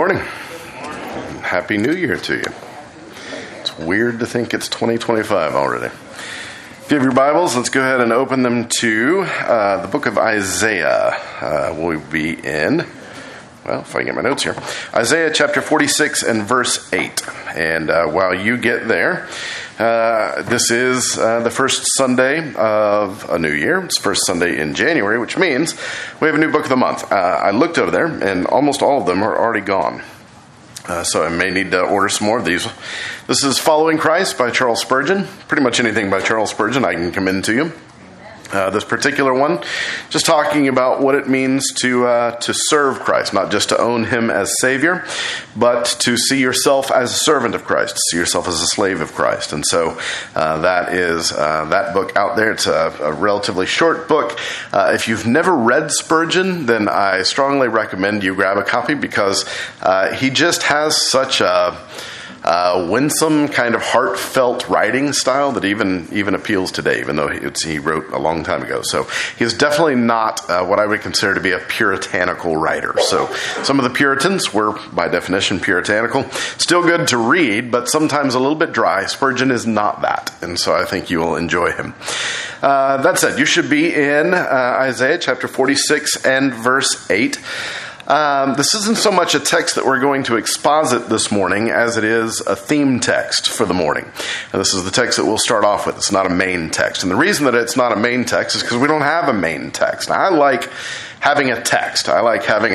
morning. Happy New Year to you. It's weird to think it's 2025 already. If you have your Bibles, let's go ahead and open them to the book of Isaiah. We'll be in, well, if I can get my notes here, Isaiah chapter 46 and verse 8. And while you get there, this is the first Sunday of a new year. It's the first Sunday in January, which means we have a new book of the month. I looked over there, and almost all of them are already gone. So I may need to order some more of these. This is Following Christ by Charles Spurgeon. Pretty much anything by Charles Spurgeon I can commend to you. This particular one, just talking about what it means to serve Christ, not just to own Him as Savior, but to see yourself as a servant of Christ, to see yourself as a slave of Christ. And so that is that book out there. It's a relatively short book. If you've never read Spurgeon, then I strongly recommend you grab a copy because he just has such a winsome, kind of heartfelt writing style that even appeals today, even though he wrote a long time ago. So he's definitely not what I would consider to be a puritanical writer. So some of the Puritans were, by definition, puritanical. Still good to read, but sometimes a little bit dry. Spurgeon is not that, and so I think you will enjoy him. That said, you should be in Isaiah chapter 46 and verse 8. This isn't so much a text that we're going to exposit this morning as it is a theme text for the morning. And this is the text that we'll start off with. It's not a main text. And the reason that it's not a main text is because we don't have a main text. Now, I like having a text. I like having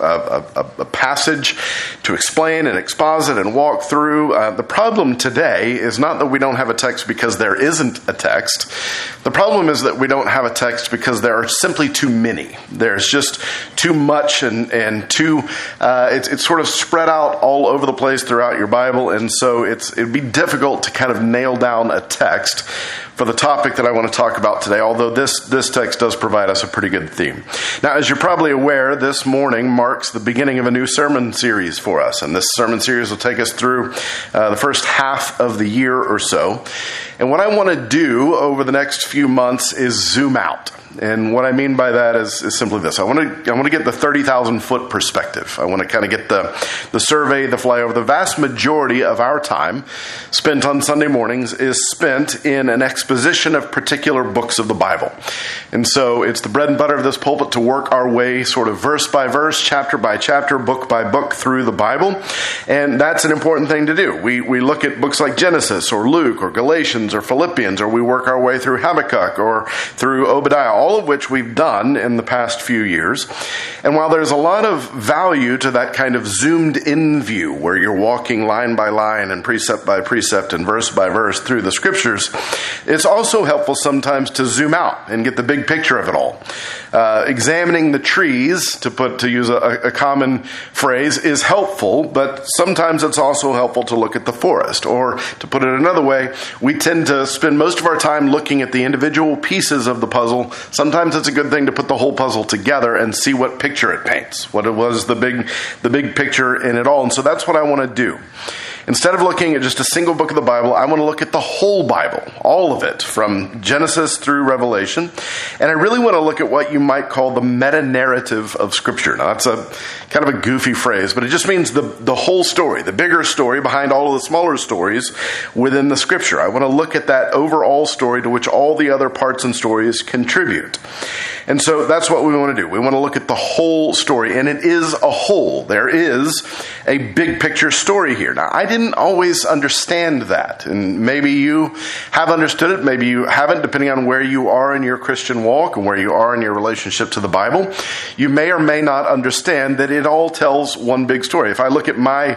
a passage to explain and exposit and walk through. The problem today is not that we don't have a text because there isn't a text. The problem is that we don't have a text because there are simply too many. There's just too much and too, it's sort of spread out all over the place throughout your Bible. And so it'd be difficult to kind of nail down a text for the topic that I want to talk about today, although this text does provide us a pretty good theme. Now, as you're probably aware, this morning marks the beginning of a new sermon series for us, and this sermon series will take us through the first half of the year or so. And what I want to do over the next few months is zoom out. And what I mean by that is simply this. I want to get the 30,000-foot perspective. I want to kind of get the survey, the flyover. The vast majority of our time spent on Sunday mornings is spent in an exposition of particular books of the Bible. And so it's the bread and butter of this pulpit to work our way sort of verse by verse, chapter by chapter, book by book through the Bible. And that's an important thing to do. We look at books like Genesis or Luke or Galatians or Philippians, or we work our way through Habakkuk or through Obadiah, all of which we've done in the past few years. And while there's a lot of value to that kind of zoomed-in view, where you're walking line by line and precept by precept and verse by verse through the Scriptures, it's also helpful sometimes to zoom out and get the big picture of it all. Examining the trees, to use a common phrase, is helpful, but sometimes it's also helpful to look at the forest. Or, to put it another way, we tend to spend most of our time looking at the individual pieces of the puzzle. Sometimes it's a good thing to put the whole puzzle together and see what picture it paints, what it was the big picture in it all. And so that's what I want to do. Instead of looking at just a single book of the Bible, I want to look at the whole Bible, all of it, from Genesis through Revelation. And I really want to look at what you might call the meta-narrative of Scripture. Now, that's a kind of a goofy phrase, but it just means the whole story, the bigger story behind all of the smaller stories within the Scripture. I want to look at that overall story to which all the other parts and stories contribute. And so that's what we want to do. We want to look at the whole story, and it is a whole. There is a big picture story here. Now, I didn't always understand that, and maybe you have understood it, maybe you haven't, depending on where you are in your Christian walk and where you are in your relationship to the Bible. You may or may not understand that it all tells one big story. If I look at my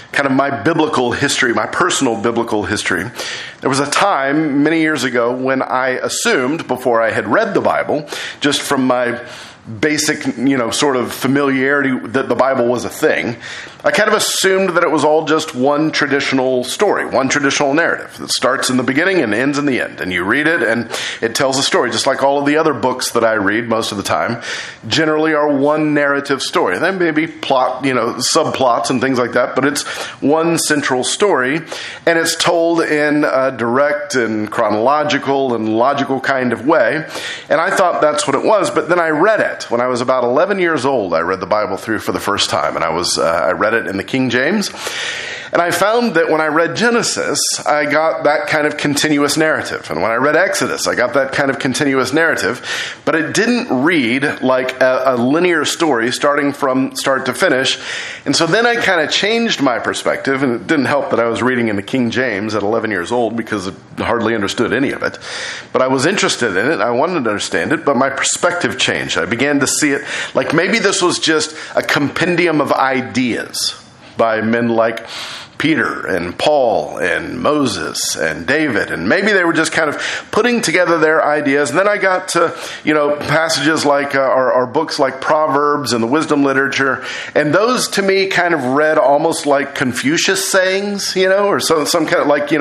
biblical history, my personal biblical history, there was a time many years ago when I assumed, before I had read the Bible, just from my basic, sort of familiarity that the Bible was a thing, I kind of assumed that it was all just one traditional story, one traditional narrative that starts in the beginning and ends in the end. And you read it and it tells a story, just like all of the other books that I read most of the time, generally are one narrative story. Then maybe plot, subplots and things like that, but it's one central story, and it's told in a direct and chronological and logical kind of way. And I thought that's what it was, but then I read it. it. When I was about 11 years old, I read the Bible through for the first time, and I read it in the King James. And I found that when I read Genesis, I got that kind of continuous narrative. And when I read Exodus, I got that kind of continuous narrative. But it didn't read like a linear story starting from start to finish. And so then I kind of changed my perspective. And it didn't help that I was reading in the King James at 11 years old because I hardly understood any of it. But I was interested in it. I wanted to understand it. But my perspective changed. I began to see it like maybe this was just a compendium of ideas by men like Peter and Paul and Moses and David, and maybe they were just kind of putting together their ideas. And then I got to, passages like our books like Proverbs and the wisdom literature, and those to me kind of read almost like Confucius sayings, or some kind of like,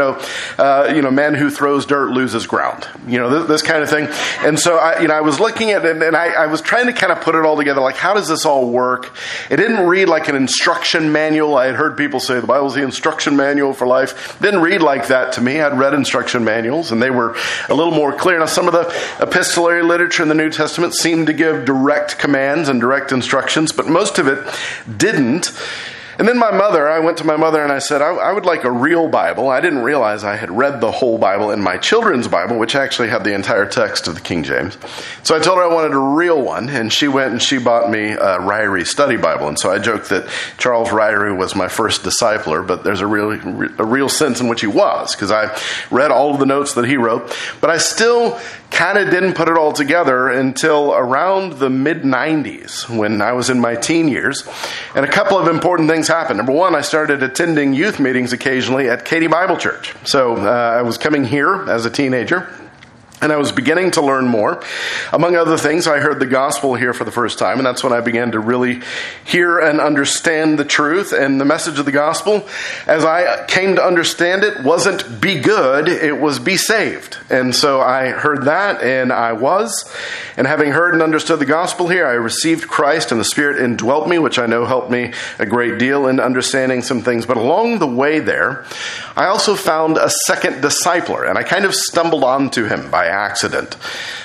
man who throws dirt loses ground, this kind of thing. And so I was looking at it, and I was trying to kind of put it all together, like how does this all work? It didn't read like an instruction manual. I had heard people say the Bible's the instruction manual for life. Didn't read like that to me. I'd read instruction manuals, and they were a little more clear. Now, some of the epistolary literature in the New Testament seemed to give direct commands and direct instructions, but most of it didn't. And then I went to my mother and I said, I would like a real Bible. I didn't realize I had read the whole Bible in my children's Bible, which actually had the entire text of the King James. So I told her I wanted a real one, and she went and she bought me a Ryrie study Bible. And so I joked that Charles Ryrie was my first discipler, but there's a real sense in which he was, because I read all of the notes that he wrote. But I still kind of didn't put it all together until around the mid-90s, when I was in my teen years. And a couple of important things happened. Number one, I started attending youth meetings occasionally at Katy Bible Church. So I was coming here as a teenager, and I was beginning to learn more. Among other things, I heard the gospel here for the first time, and that's when I began to really hear and understand the truth. And the message of the gospel, as I came to understand it, wasn't be good, it was be saved. And so I heard that, and I was. And having heard and understood the gospel here, I received Christ, and the Spirit indwelt me, which I know helped me a great deal in understanding some things. But along the way there, I also found a second discipler, and I kind of stumbled onto him by accident.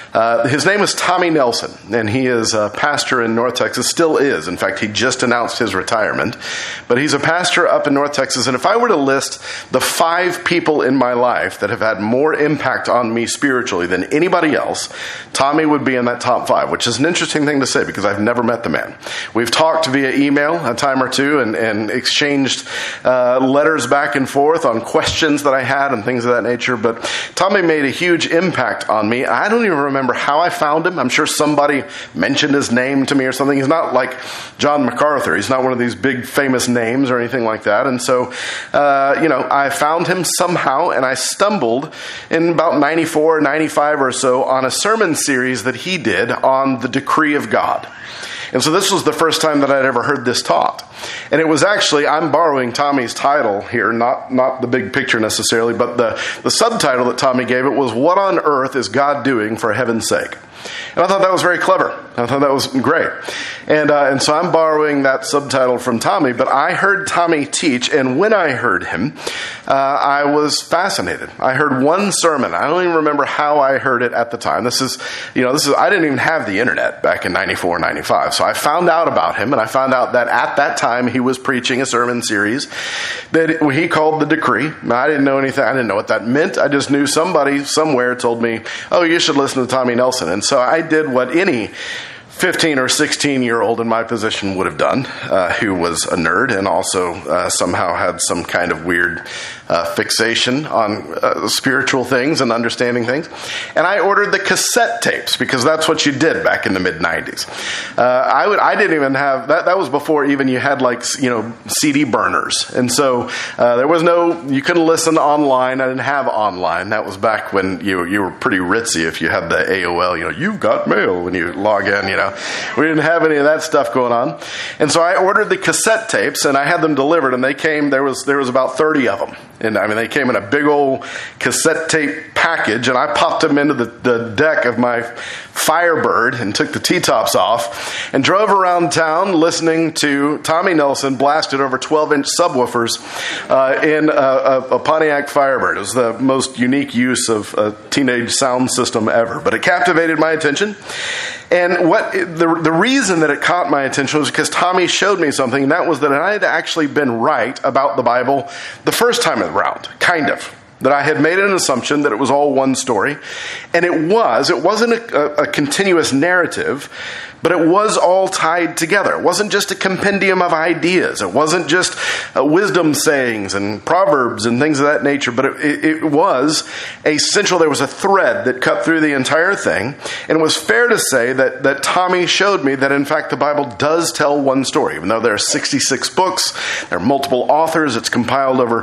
His name is Tommy Nelson, and he is a pastor in North Texas, still is. In fact, he just announced his retirement. But he's a pastor up in North Texas, and if I were to list the 5 people in my life that have had more impact on me spiritually than anybody else, Tommy would be in that top 5, which is an interesting thing to say because I've never met the man. We've talked via email a time or two and exchanged letters back and forth on questions that I had and things of that nature, but Tommy made a huge impact on me. I don't even remember how I found him. I'm sure somebody mentioned his name to me or something. He's not like John MacArthur. He's not one of these big famous names or anything like that. And so, I found him somehow, and I stumbled in about 94, 95 or so on a sermon series that he did on the decree of God. And so this was the first time that I'd ever heard this taught. And it was actually, I'm borrowing Tommy's title here, not the big picture necessarily, but the subtitle that Tommy gave it was, "What on Earth is God Doing for Heaven's Sake?" And I thought that was very clever. I thought that was great. And so I'm borrowing that subtitle from Tommy, but I heard Tommy teach, and when I heard him, I was fascinated. I heard one sermon. I don't even remember how I heard it at the time. This is, I didn't even have the internet back in 94, 95. So I found out about him, and I found out that at that time he was preaching a sermon series that he called The Decree. I didn't know anything. I didn't know what that meant. I just knew somebody somewhere told me, oh, you should listen to Tommy Nelson. And so I did what any 15 or 16-year-old in my position would have done, who was a nerd and also somehow had some kind of weird fixation on spiritual things and understanding things. And I ordered the cassette tapes because that's what you did back in the mid-90s. I didn't even have, that was before even you had CD burners. And so there was you couldn't listen online. I didn't have online. That was back when you were pretty ritzy if you had the AOL, you've got mail when you log in, We didn't have any of that stuff going on. And so I ordered the cassette tapes and I had them delivered, and they came, there was about 30 of them. And they came in a big old cassette tape package, and I popped them into the deck of my Firebird and took the T-tops off and drove around town listening to Tommy Nelson blasted over 12-inch subwoofers in a Pontiac Firebird. It was the most unique use of a teenage sound system ever, but it captivated my attention. And what the reason that it caught my attention was because Tommy showed me something, and that was that I had actually been right about the Bible the first time around, kind of. That I had made an assumption that it was all one story. And it wasn't a continuous narrative, but it was all tied together. It wasn't just a compendium of ideas. It wasn't just wisdom sayings and proverbs and things of that nature, but it was there was a thread that cut through the entire thing. And it was fair to say that Tommy showed me that, in fact, the Bible does tell one story. Even though there are 66 books, there are multiple authors, it's compiled over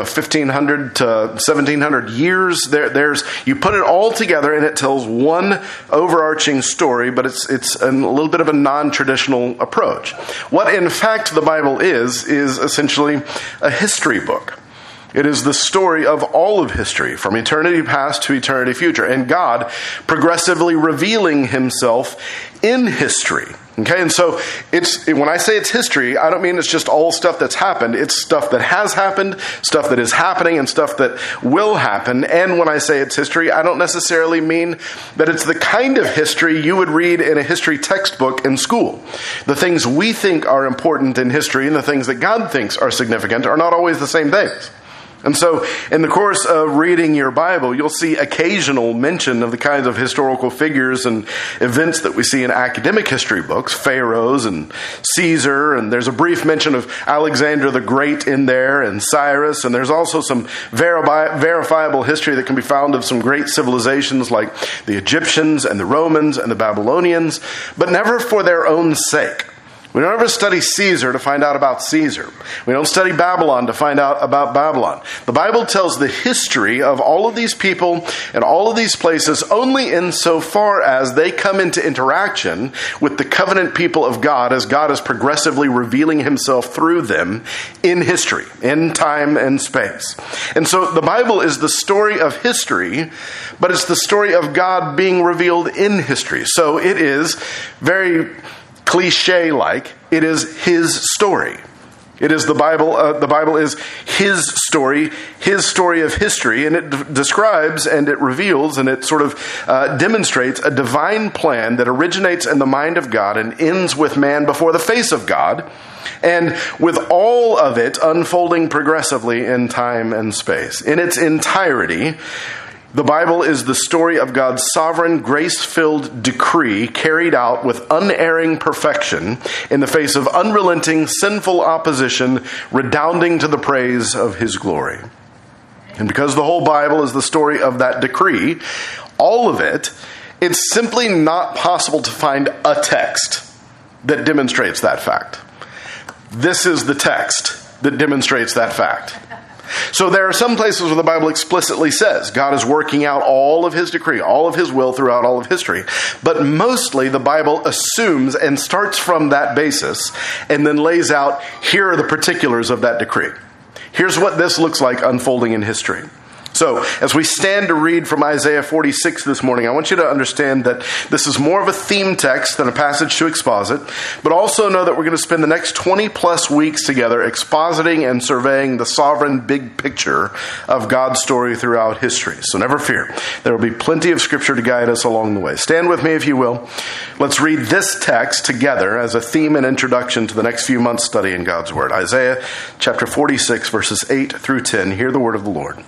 1,500 to 1,700 years. You put it all together and it tells one overarching story, but it's a little bit of a non-traditional approach. What in fact the Bible is essentially a history book. It is the story of all of history, from eternity past to eternity future, and God progressively revealing himself in history. Okay, and so when I say it's history, I don't mean it's just all stuff that's happened. It's stuff that has happened, stuff that is happening, and stuff that will happen. And when I say it's history, I don't necessarily mean that it's the kind of history you would read in a history textbook in school. The things we think are important in history and the things that God thinks are significant are not always the same things. And so, in the course of reading your Bible, you'll see occasional mention of the kinds of historical figures and events that we see in academic history books, pharaohs and Caesar, and there's a brief mention of Alexander the Great in there, and Cyrus, and there's also some verifiable history that can be found of some great civilizations like the Egyptians and the Romans and the Babylonians, but never for their own sake. We don't ever study Caesar to find out about Caesar. We don't study Babylon to find out about Babylon. The Bible tells the history of all of these people and all of these places only insofar as they come into interaction with the covenant people of God as God is progressively revealing himself through them in history, in time and space. And so the Bible is the story of history, but it's the story of God being revealed in history. So it is very cliche-like, it is his story. It is the Bible. The Bible is his story of history, and it describes and it reveals and it sort of demonstrates a divine plan that originates in the mind of God and ends with man before the face of God, and with all of it unfolding progressively in time and space. In its entirety, the Bible is the story of God's sovereign, grace-filled decree carried out with unerring perfection in the face of unrelenting, sinful opposition, redounding to the praise of his glory. And because the whole Bible is the story of that decree, all of it, it's simply not possible to find a text that demonstrates that fact. This is the text that demonstrates that fact. So there are some places where the Bible explicitly says God is working out all of his decree, all of his will throughout all of history. But mostly the Bible assumes and starts from that basis and then lays out, here are the particulars of that decree. Here's what this looks like unfolding in history. So, as we stand to read from Isaiah 46 this morning, I want you to understand that this is more of a theme text than a passage to exposit, but also know that we're going to spend the next 20 plus weeks together expositing and surveying the sovereign big picture of God's story throughout history. So never fear. There will be plenty of scripture to guide us along the way. Stand with me if you will. Let's read this text together as a theme and introduction to the next few months' study in God's Word. Isaiah chapter 46, verses 8 through 10. Hear the word of the Lord.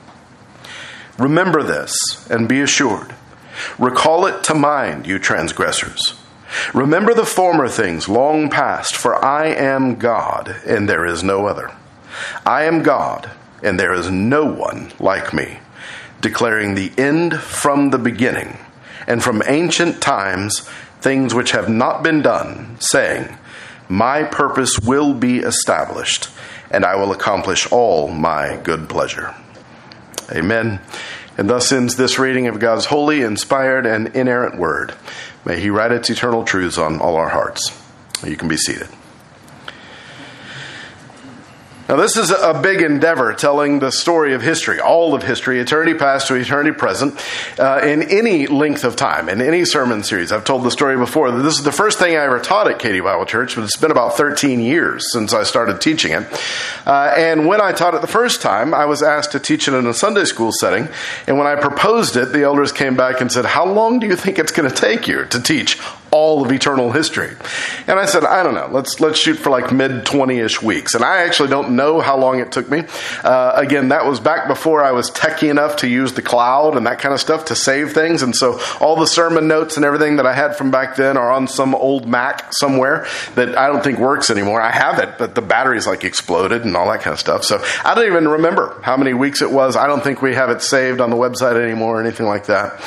Remember this and be assured. Recall it to mind, you transgressors. Remember the former things long past, for I am God, and there is no other. I am God, and there is no one like me, declaring the end from the beginning, and from ancient times things which have not been done, saying, my purpose will be established, and I will accomplish all my good pleasure. Amen. And thus ends this reading of God's holy, inspired, and inerrant word. May he write its eternal truths on all our hearts. You can be seated. Now, this is a big endeavor, telling the story of history, all of history, eternity past to eternity present, in any length of time, in any sermon series. I've told the story before. This is the first thing I ever taught at Katy Bible Church, but it's been about 13 years since I started teaching it. And when I taught it the first time, I was asked to teach it in a Sunday school setting. And when I proposed it, the elders came back and said, "How long do you think it's going to take you to teach all of eternal history?" And I said, "I don't know. Let's shoot for like mid-20-ish weeks." And I actually don't know how long it took me. Again, that was back before I was techie enough to use the cloud and that kind of stuff to save things. And so all the sermon notes and everything that I had from back then are on some old Mac somewhere that I don't think works anymore. I have it, but the battery's like exploded and all that kind of stuff. So I don't even remember how many weeks it was. I don't think we have it saved on the website anymore or anything like that.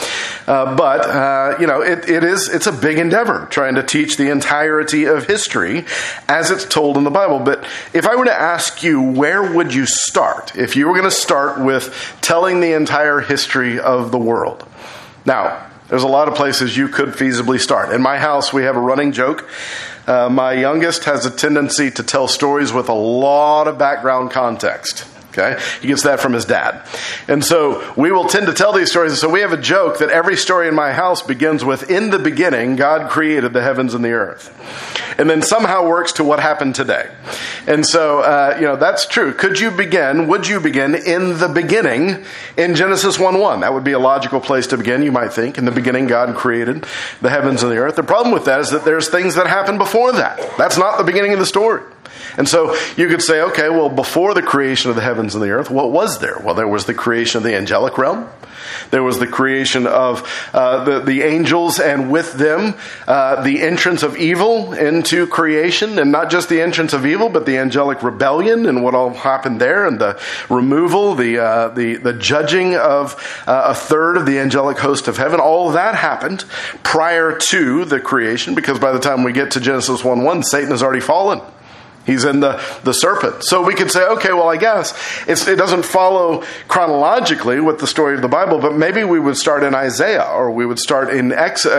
It's a big endeavor trying to teach the entirety of history as it's told in the Bible. But if I were to ask you, where would you start if you were going to start with telling the entire history of the world? Now, there's a lot of places you could feasibly start. In my house, we have a running joke. My youngest has a tendency to tell stories with a lot of background context. Okay? He gets that from his dad. And so we will tend to tell these stories. And so we have a joke that every story in my house begins with, "In the beginning, God created the heavens and the earth." And then somehow works to what happened today. And so, that's true. Would you begin in the beginning in Genesis 1:1? That would be a logical place to begin, you might think. In the beginning, God created the heavens and the earth. The problem with that is that there's things that happen before that. That's not the beginning of the story. And so you could say, okay, well, before the creation of the heavens and the earth, what was there? Well, there was the creation of the angelic realm. There was the creation of the angels, and with them, the entrance of evil into creation, and not just the entrance of evil, but the angelic rebellion and what all happened there, and the removal, the judging of a third of the angelic host of heaven. All of that happened prior to the creation, because by the time we get to Genesis 1:1, Satan has already fallen. He's in the serpent. So we could say, okay, well, I guess it doesn't follow chronologically with the story of the Bible, but maybe we would start in Isaiah, or we would start in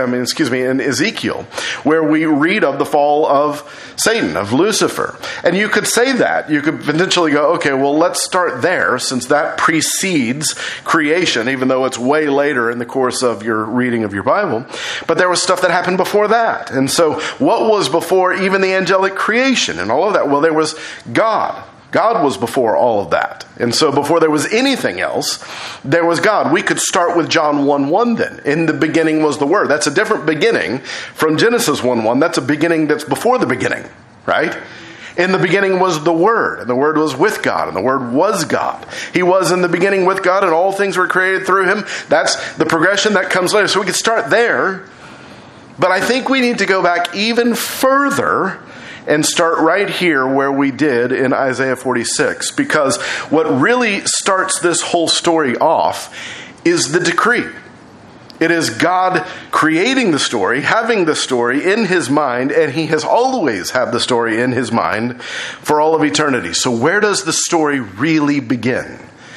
Ezekiel, where we read of the fall of Satan, of Lucifer. And you could say that. You could potentially go, okay, well, let's start there, since that precedes creation, even though it's way later in the course of your reading of your Bible. But there was stuff that happened before that. And so what was before even the angelic creation and all of that? Well, there was God. God was before all of that. And so before there was anything else, there was God. We could start with John 1:1 then. In the beginning was the Word. That's a different beginning from Genesis 1:1. That's a beginning that's before the beginning, right? In the beginning was the Word, and the Word was with God, and the Word was God. He was in the beginning with God, and all things were created through Him. That's the progression that comes later. So we could start there. But I think we need to go back even further and start right here where we did in Isaiah 46. Because what really starts this whole story off is the decree. It is God creating the story, having the story in His mind, and He has always had the story in His mind for all of eternity. So where does the story really begin?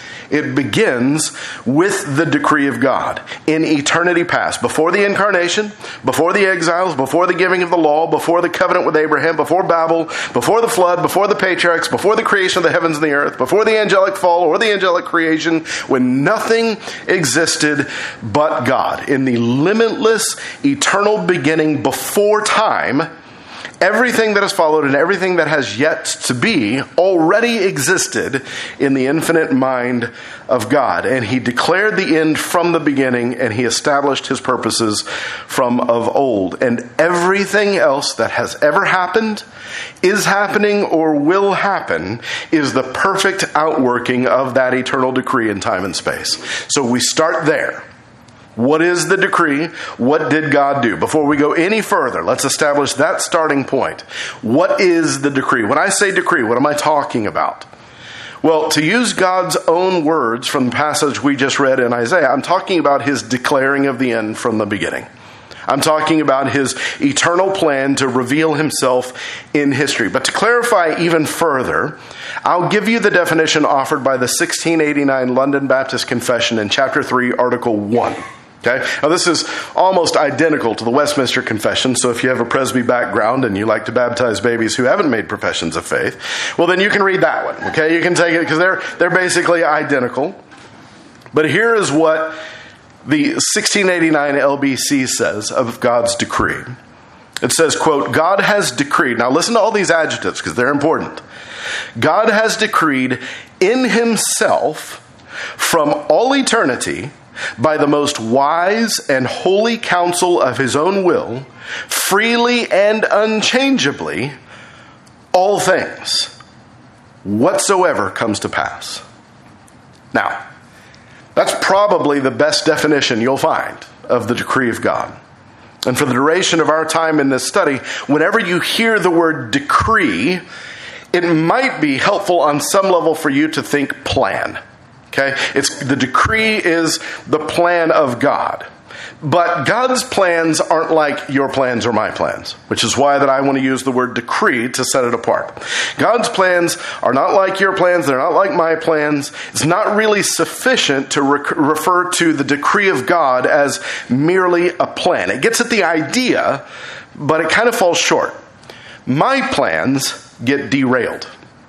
It begins with the decree of God in eternity past, before the incarnation, before the exiles, before the giving of the law, before the covenant with Abraham, before Babel, before the flood, before the patriarchs, before the creation of the heavens and the earth, before the angelic fall or the angelic creation, when nothing existed but God. In the limitless, eternal beginning before time, everything that has followed and everything that has yet to be already existed in the infinite mind of God. And He declared the end from the beginning, and He established His purposes from of old. And everything else that has ever happened, is happening, or will happen is the perfect outworking of that eternal decree in time and space. So we start there. What is the decree? What did God do? Before we go any further, let's establish that starting point. What is the decree? When I say decree, what am I talking about? Well, to use God's own words from the passage we just read in Isaiah, I'm talking about His declaring of the end from the beginning. I'm talking about His eternal plan to reveal Himself in history. But to clarify even further, I'll give you the definition offered by the 1689 London Baptist Confession in chapter 3, article 1. Okay? Now, this is almost identical to the Westminster Confession, so if you have a Presby background and you like to baptize babies who haven't made professions of faith, well, then you can read that one. Okay? You can take it because they're basically identical. But here is what the 1689 LBC says of God's decree. It says, quote, God has decreed, now listen to all these adjectives because they're important. God has decreed in himself from all eternity by the most wise and holy counsel of his own will, freely and unchangeably, all things, whatsoever comes to pass. Now, that's probably the best definition you'll find of the decree of God. And for the duration of our time in this study, whenever you hear the word decree, it might be helpful on some level for you to think plan. Okay? The decree is the plan of God. But God's plans aren't like your plans or my plans, which is why that I want to use the word decree to set it apart. God's plans are not like your plans. They're not like my plans. It's not really sufficient to refer to the decree of God as merely a plan. It gets at the idea, but it kind of falls short. My plans get derailed.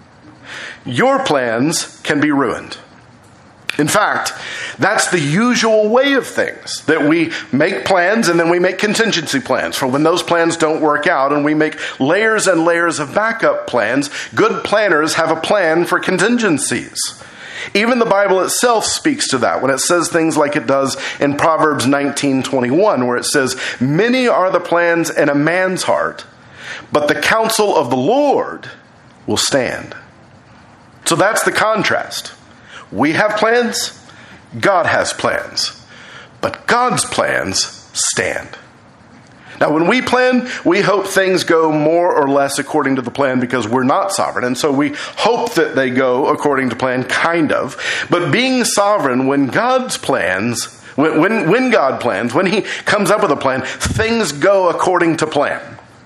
Your plans can be ruined. In fact, that's the usual way of things, that we make plans and then we make contingency plans for when those plans don't work out, and we make layers and layers of backup plans. Good planners have a plan for contingencies. Even the Bible itself speaks to that when it says things like it does in Proverbs 19:21, where it says, many are the plans in a man's heart, but the counsel of the Lord will stand. So that's the contrast. We have plans, God has plans, but God's plans stand. Now, when we plan, we hope things go more or less according to the plan because we're not sovereign, and so we hope that they go according to plan, kind of. But being sovereign, when God's plans, when God plans, when he comes up with a plan, things go according to plan.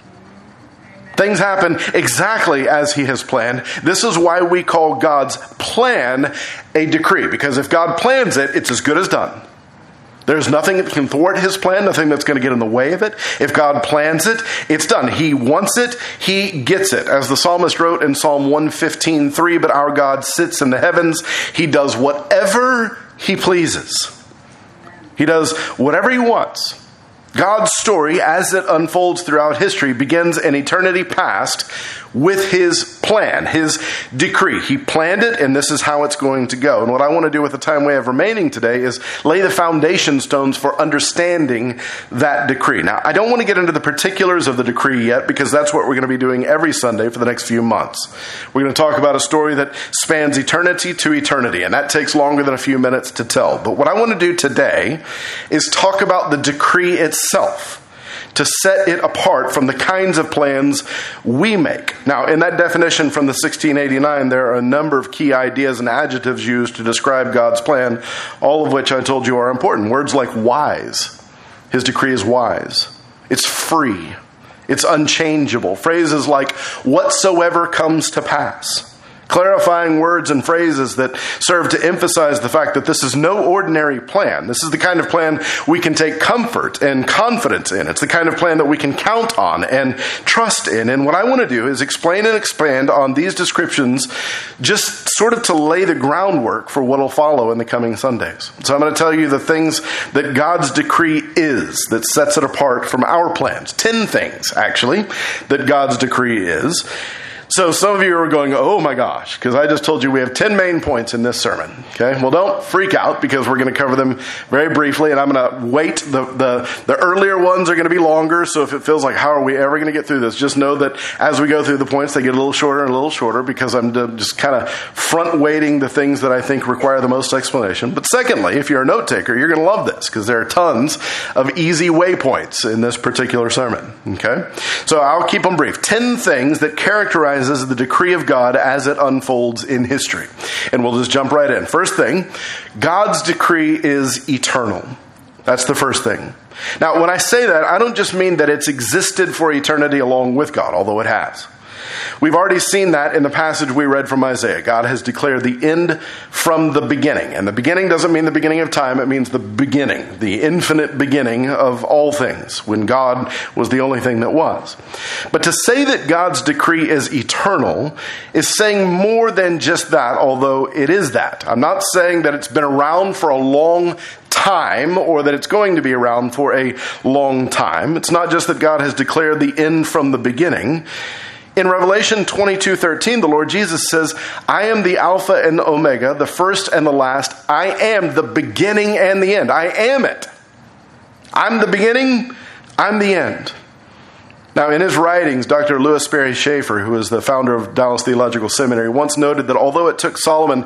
Things happen exactly as he has planned. This is why we call God's plan a decree, because if God plans it, it's as good as done. There's nothing that can thwart his plan, nothing that's going to get in the way of it. If God plans it, it's done. He wants it, he gets it. As the psalmist wrote in Psalm 115:3, but our God sits in the heavens. He does whatever he pleases. He does whatever he wants. God's story, as it unfolds throughout history, begins in eternity past with his plan, his decree. He planned it, and this is how it's going to go. And what I want to do with the time we have remaining today is lay the foundation stones for understanding that decree. Now, I don't want to get into the particulars of the decree yet, because that's what we're going to be doing every Sunday for the next few months. We're going to talk about a story that spans eternity to eternity, and that takes longer than a few minutes to tell. But what I want to do today is talk about the decree itself, to set it apart from the kinds of plans we make. Now, in that definition from the 1689, there are a number of key ideas and adjectives used to describe God's plan, all of which I told you are important. Words like wise. His decree is wise. It's free. It's unchangeable. Phrases like whatsoever comes to pass. Clarifying words and phrases that serve to emphasize the fact that this is no ordinary plan. This is the kind of plan we can take comfort and confidence in. It's the kind of plan that we can count on and trust in. And what I want to do is explain and expand on these descriptions, just sort of to lay the groundwork for what will follow in the coming Sundays. So I'm going to tell you the things that God's decree is that sets it apart from our plans. 10 things, actually, that God's decree is. So some of you are going, oh my gosh, because I just told you we have 10 main points in this sermon. Okay, well, don't freak out, because we're going to cover them very briefly, and I'm going to wait. The earlier ones are going to be longer, so if it feels like, how are we ever going to get through this? Just know that as we go through the points, they get a little shorter and a little shorter, because I'm just kind of front-weighting the things that I think require the most explanation. But secondly, if you're a note-taker, you're going to love this, because there are tons of easy waypoints in this particular sermon. Okay, so I'll keep them brief. 10 things that characterize the decree of God as it unfolds in history. And we'll just jump right in. First thing, God's decree is eternal. That's the first thing. Now, when I say that, I don't just mean that it's existed for eternity along with God, although it has. We've already seen that in the passage we read from Isaiah. God has declared the end from the beginning. And the beginning doesn't mean the beginning of time. It means the beginning, the infinite beginning of all things, when God was the only thing that was. But to say that God's decree is eternal is saying more than just that, although it is that. I'm not saying that it's been around for a long time or that it's going to be around for a long time. It's not just that God has declared the end from the beginning. In Revelation 22:13, the Lord Jesus says, I am the Alpha and the Omega, the first and the last. I am the beginning and the end. I am it. I'm the beginning. I'm the end. Now, in his writings, Dr. Louis Sperry Schaeffer, who is the founder of Dallas Theological Seminary, once noted that although it took Solomon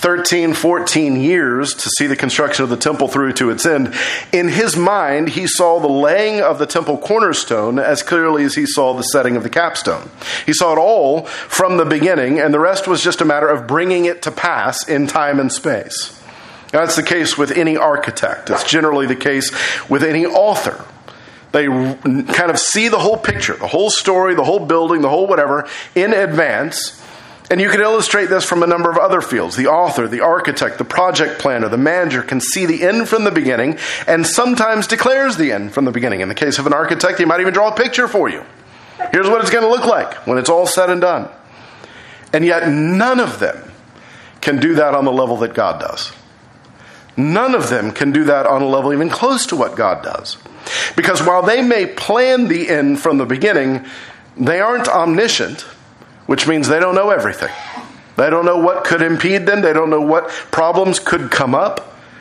14 years to see the construction of the temple through to its end, in his mind, he saw the laying of the temple cornerstone as clearly as he saw the setting of the capstone. He saw it all from the beginning, and the rest was just a matter of bringing it to pass in time and space. Now, that's the case with any architect. It's generally the case with any author. They kind of see the whole picture, the whole story, the whole building, the whole whatever in advance. And you can illustrate this from a number of other fields. The author, the architect, the project planner, the manager can see the end from the beginning and sometimes declares the end from the beginning. In the case of an architect, he might even draw a picture for you. Here's what it's going to look like when it's all said and done. And yet none of them can do that on the level that God does. None of them can do that on a level even close to what God does. Because while they may plan the end from the beginning, they aren't omniscient, which means they don't know everything. They don't know what could impede them. They don't know what problems could come up.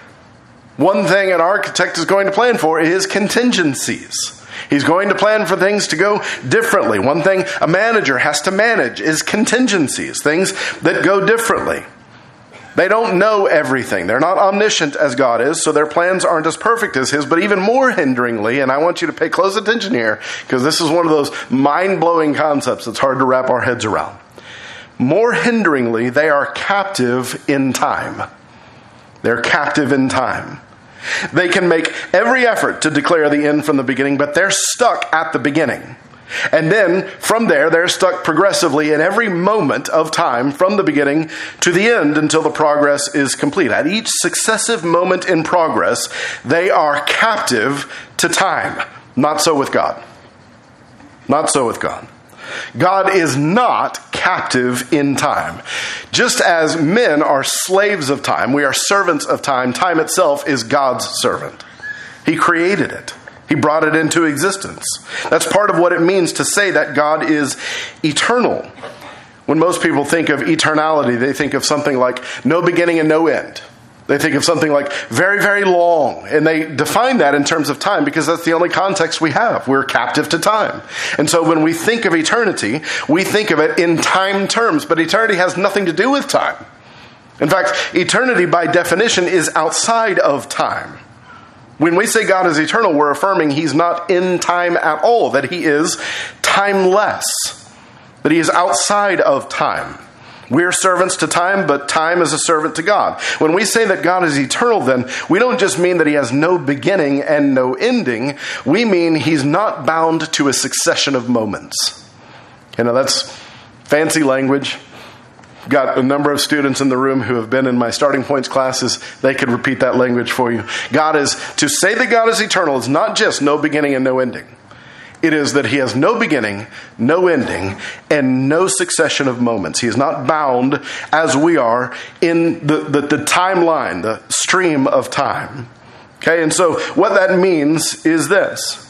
One thing an architect is going to plan for is contingencies. He's going to plan for things to go differently. One thing a manager has to manage is contingencies, things that go differently. They don't know everything. They're not omniscient as God is, so their plans aren't as perfect as His. But even more hinderingly, and I want you to pay close attention here, because this is one of those mind-blowing concepts that's hard to wrap our heads around. More hinderingly, they are captive in time. They're captive in time. They can make every effort to declare the end from the beginning, but they're stuck at the beginning. And then, from there, they're stuck progressively in every moment of time from the beginning to the end until the progress is complete. At each successive moment in progress, they are captive to time. Not so with God. Not so with God. God is not captive in time. Just as men are slaves of time, we are servants of time. Time itself is God's servant. He created it. He brought it into existence. That's part of what it means to say that God is eternal. When most people think of eternality, they think of something like no beginning and no end. They think of something like very, very long. And they define that in terms of time because that's the only context we have. We're captive to time. And so when we think of eternity, we think of it in time terms. But eternity has nothing to do with time. In fact, eternity by definition is outside of time. When we say God is eternal, we're affirming He's not in time at all, that He is timeless, that He is outside of time. We're servants to time, but time is a servant to God. When we say that God is eternal, then, we don't just mean that He has no beginning and no ending. We mean He's not bound to a succession of moments. You know, that's fancy language. Got a number of students in the room who have been in my starting points classes. They could repeat that language for you. To say that God is eternal is not just no beginning and no ending. It is that He has no beginning, no ending, and no succession of moments. He is not bound as we are in the timeline, the stream of time. Okay, and so what that means is this.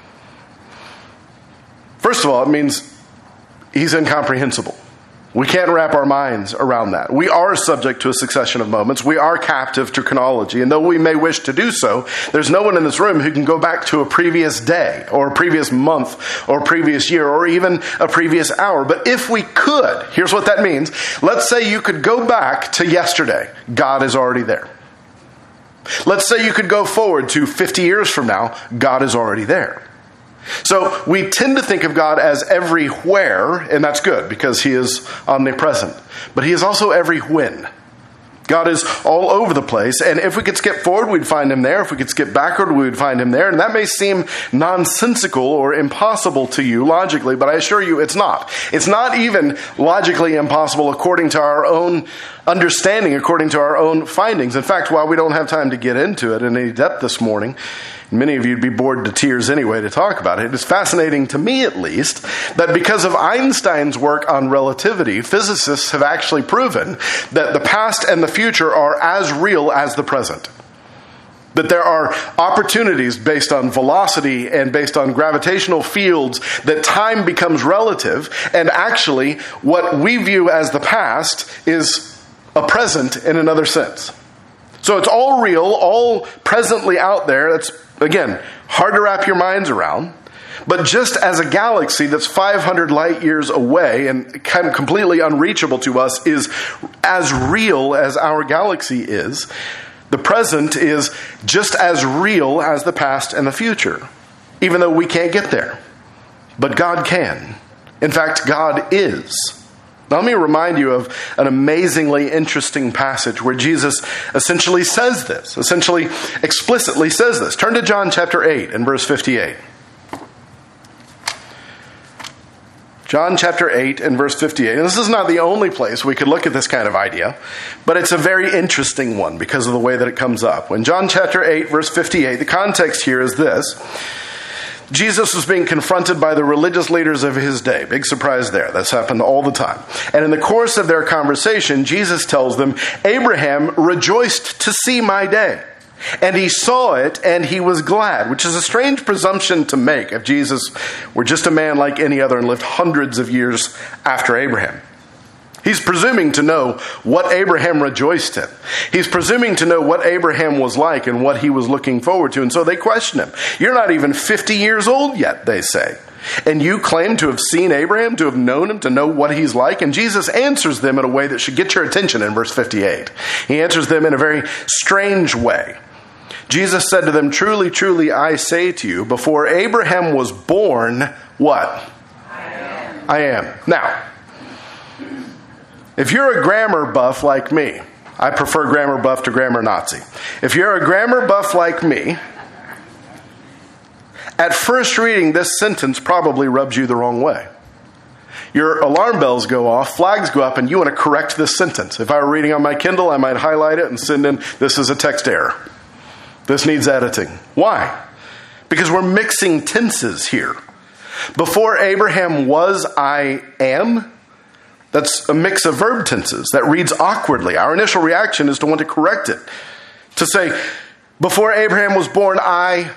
First of all, it means He's incomprehensible. We can't wrap our minds around that. We are subject to a succession of moments. We are captive to chronology. And though we may wish to do so, there's no one in this room who can go back to a previous day or a previous month or a previous year or even a previous hour. But if we could, here's what that means. Let's say you could go back to yesterday. God is already there. Let's say you could go forward to 50 years from now. God is already there. So we tend to think of God as everywhere, and that's good because He is omnipresent. But He is also every when. God is all over the place, and if we could skip forward, we'd find him there. If we could skip backward, we would find him there. And that may seem nonsensical or impossible to you logically, but I assure you it's not. It's not even logically impossible according to our own understanding, according to our own findings. In fact, while we don't have time to get into it in any depth this morning, many of you would be bored to tears anyway to talk about it. It's fascinating to me, at least, that because of Einstein's work on relativity, physicists have actually proven that the past and the future are as real as the present. That there are opportunities based on velocity and based on gravitational fields that time becomes relative, and actually what we view as the past is a present in another sense. So it's all real, all presently out there. That's, again, hard to wrap your minds around. But just as a galaxy that's 500 light years away and kind of completely unreachable to us is as real as our galaxy is, the present is just as real as the past and the future, even though we can't get there. But God can. In fact, God is. Now, let me remind you of an amazingly interesting passage where Jesus essentially says this, explicitly says this. Turn to John chapter 8 and verse 58. John chapter 8 and verse 58. And this is not the only place we could look at this kind of idea, but it's a very interesting one because of the way that it comes up. When John chapter 8 verse 58, the context here is this. Jesus was being confronted by the religious leaders of his day. Big surprise there. That's happened all the time. And in the course of their conversation, Jesus tells them, Abraham rejoiced to see my day. And he saw it and he was glad, which is a strange presumption to make if Jesus were just a man like any other and lived hundreds of years after Abraham. He's presuming to know what Abraham rejoiced in. He's presuming to know what Abraham was like and what he was looking forward to. And so they question him. You're not even 50 years old yet, they say. And you claim to have seen Abraham, to have known him, to know what he's like? And Jesus answers them in a way that should get your attention in verse 58. He answers them in a very strange way. Jesus said to them, truly, truly, I say to you, before Abraham was born, what? I am. Now, if you're a grammar buff like me, I prefer grammar buff to grammar Nazi. If you're a grammar buff like me, at first reading, this sentence probably rubs you the wrong way. Your alarm bells go off, flags go up, and you want to correct this sentence. If I were reading on my Kindle, I might highlight it and send in, this is a text error. This needs editing. Why? Because we're mixing tenses here. Before Abraham was, I am. That's a mix of verb tenses that reads awkwardly. Our initial reaction is to want to correct it. To say, before Abraham was born, I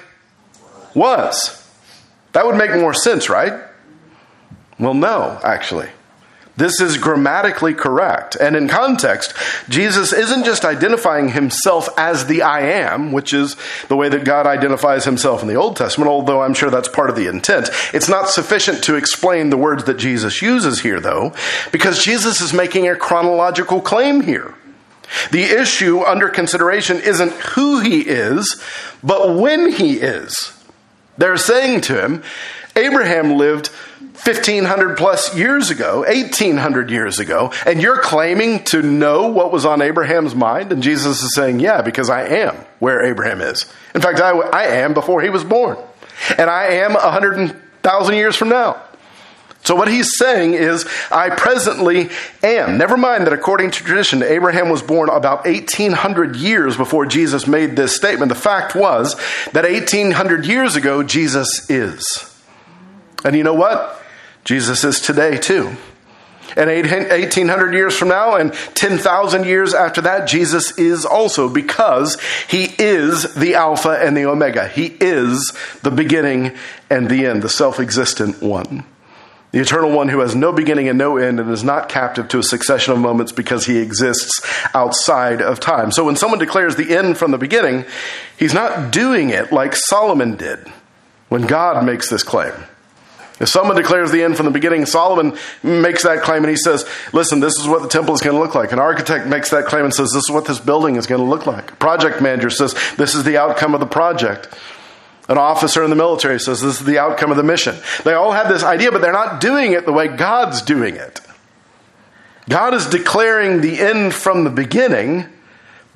was. That would make more sense, right? Well, no, actually. This is grammatically correct. And in context, Jesus isn't just identifying himself as the I am, which is the way that God identifies himself in the Old Testament, although I'm sure that's part of the intent. It's not sufficient to explain the words that Jesus uses here, though, because Jesus is making a chronological claim here. The issue under consideration isn't who he is, but when he is. They're saying to him, Abraham lived 1,500 plus years ago, 1,800 years ago, and you're claiming to know what was on Abraham's mind? And Jesus is saying, yeah, because I am where Abraham is. In fact, I am before he was born. And I am 100,000 years from now. So what he's saying is, I presently am. Never mind that according to tradition, Abraham was born about 1,800 years before Jesus made this statement. The fact was that 1,800 years ago, Jesus is. And you know what? Jesus is today too. And 1,800 years from now and 10,000 years after that, Jesus is also, because he is the Alpha and the Omega. He is the beginning and the end, the self-existent one. The eternal one who has no beginning and no end and is not captive to a succession of moments because he exists outside of time. So when someone declares the end from the beginning, he's not doing it like Solomon did when God makes this claim. If someone declares the end from the beginning, Solomon makes that claim and he says, listen, this is what the temple is going to look like. An architect makes that claim and says, this is what this building is going to look like. A project manager says, this is the outcome of the project. An officer in the military says, this is the outcome of the mission. They all have this idea, but they're not doing it the way God's doing it. God is declaring the end from the beginning,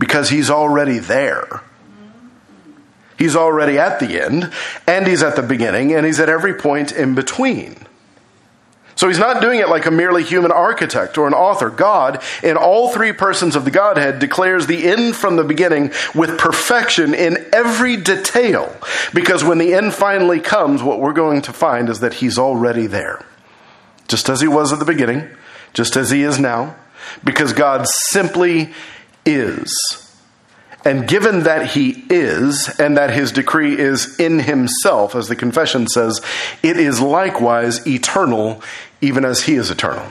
Because he's already there. He's already at the end, and he's at the beginning, and he's at every point in between. So he's not doing it like a merely human architect or an author. God, in all three persons of the Godhead, declares the end from the beginning with perfection in every detail. Because when the end finally comes, what we're going to find is that he's already there. Just as he was at the beginning, just as he is now, because God simply is. And given that he is, and that his decree is in himself, as the confession says, it is likewise eternal, even as he is eternal.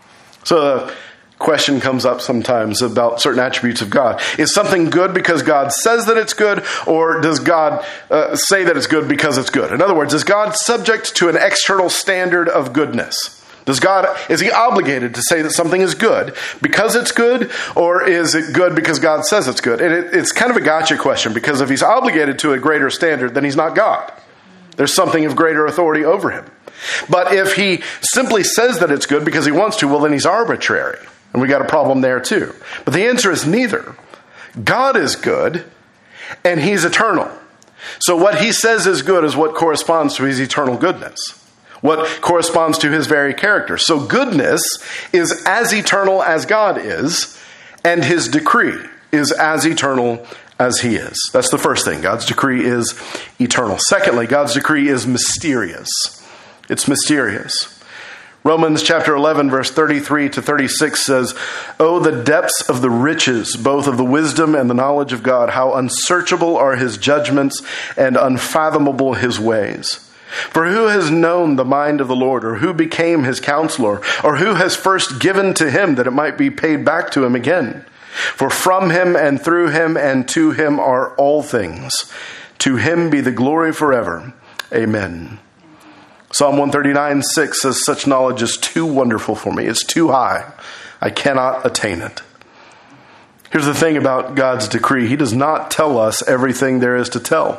So the question comes up sometimes about certain attributes of God. Is something good because God says that it's good, or does God say that it's good because it's good? In other words, is God subject to an external standard of goodness? Is he obligated to say that something is good because it's good, or is it good because God says it's good? And it's kind of a gotcha question, because if he's obligated to a greater standard, then he's not God. There's something of greater authority over him. But if he simply says that it's good because he wants to, well, then he's arbitrary. And we got a problem there too. But the answer is neither. God is good, and he's eternal. So what he says is good is what corresponds to his eternal goodness. What corresponds to his very character. So goodness is as eternal as God is, and his decree is as eternal as he is. That's the first thing. God's decree is eternal. Secondly, God's decree is mysterious. It's mysterious. Romans chapter 11, verse 33 to 36 says, "Oh, the depths of the riches, both of the wisdom and the knowledge of God, how unsearchable are his judgments and unfathomable his ways. For who has known the mind of the Lord, or who became his counselor, or who has first given to him that it might be paid back to him again? For from him and through him and to him are all things. To him be the glory forever. Amen." Psalm 139:6 says, "Such knowledge is too wonderful for me. It's too high. I cannot attain it." Here's the thing about God's decree. He does not tell us everything there is to tell.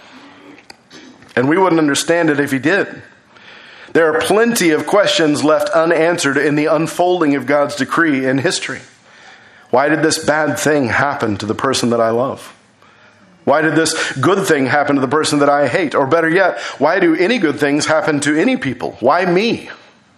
And we wouldn't understand it if he did. There are plenty of questions left unanswered in the unfolding of God's decree in history. Why did this bad thing happen to the person that I love? Why did this good thing happen to the person that I hate? Or better yet, why do any good things happen to any people? Why me?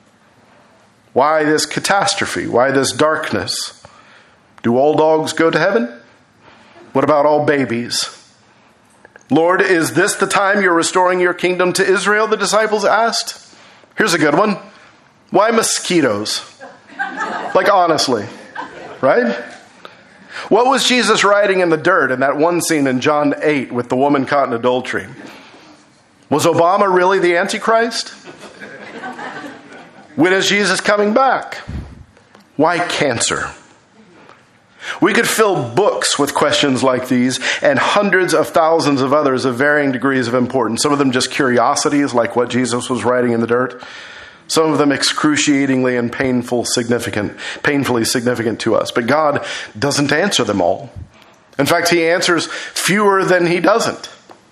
Why this catastrophe? Why this darkness? Do all dogs go to heaven? What about all babies? "Lord, is this the time you're restoring your kingdom to Israel?" the disciples asked. Here's a good one. Why mosquitoes? Like honestly, right? What was Jesus writing in the dirt in that one scene in John 8 with the woman caught in adultery? Was Obama really the Antichrist? When is Jesus coming back? Why cancer? We could fill books with questions like these and hundreds of thousands of others of varying degrees of importance. Some of them just curiosities, like what Jesus was writing in the dirt. Some of them excruciatingly and painfully significant to us. But God doesn't answer them all. In fact, he answers fewer than he doesn't.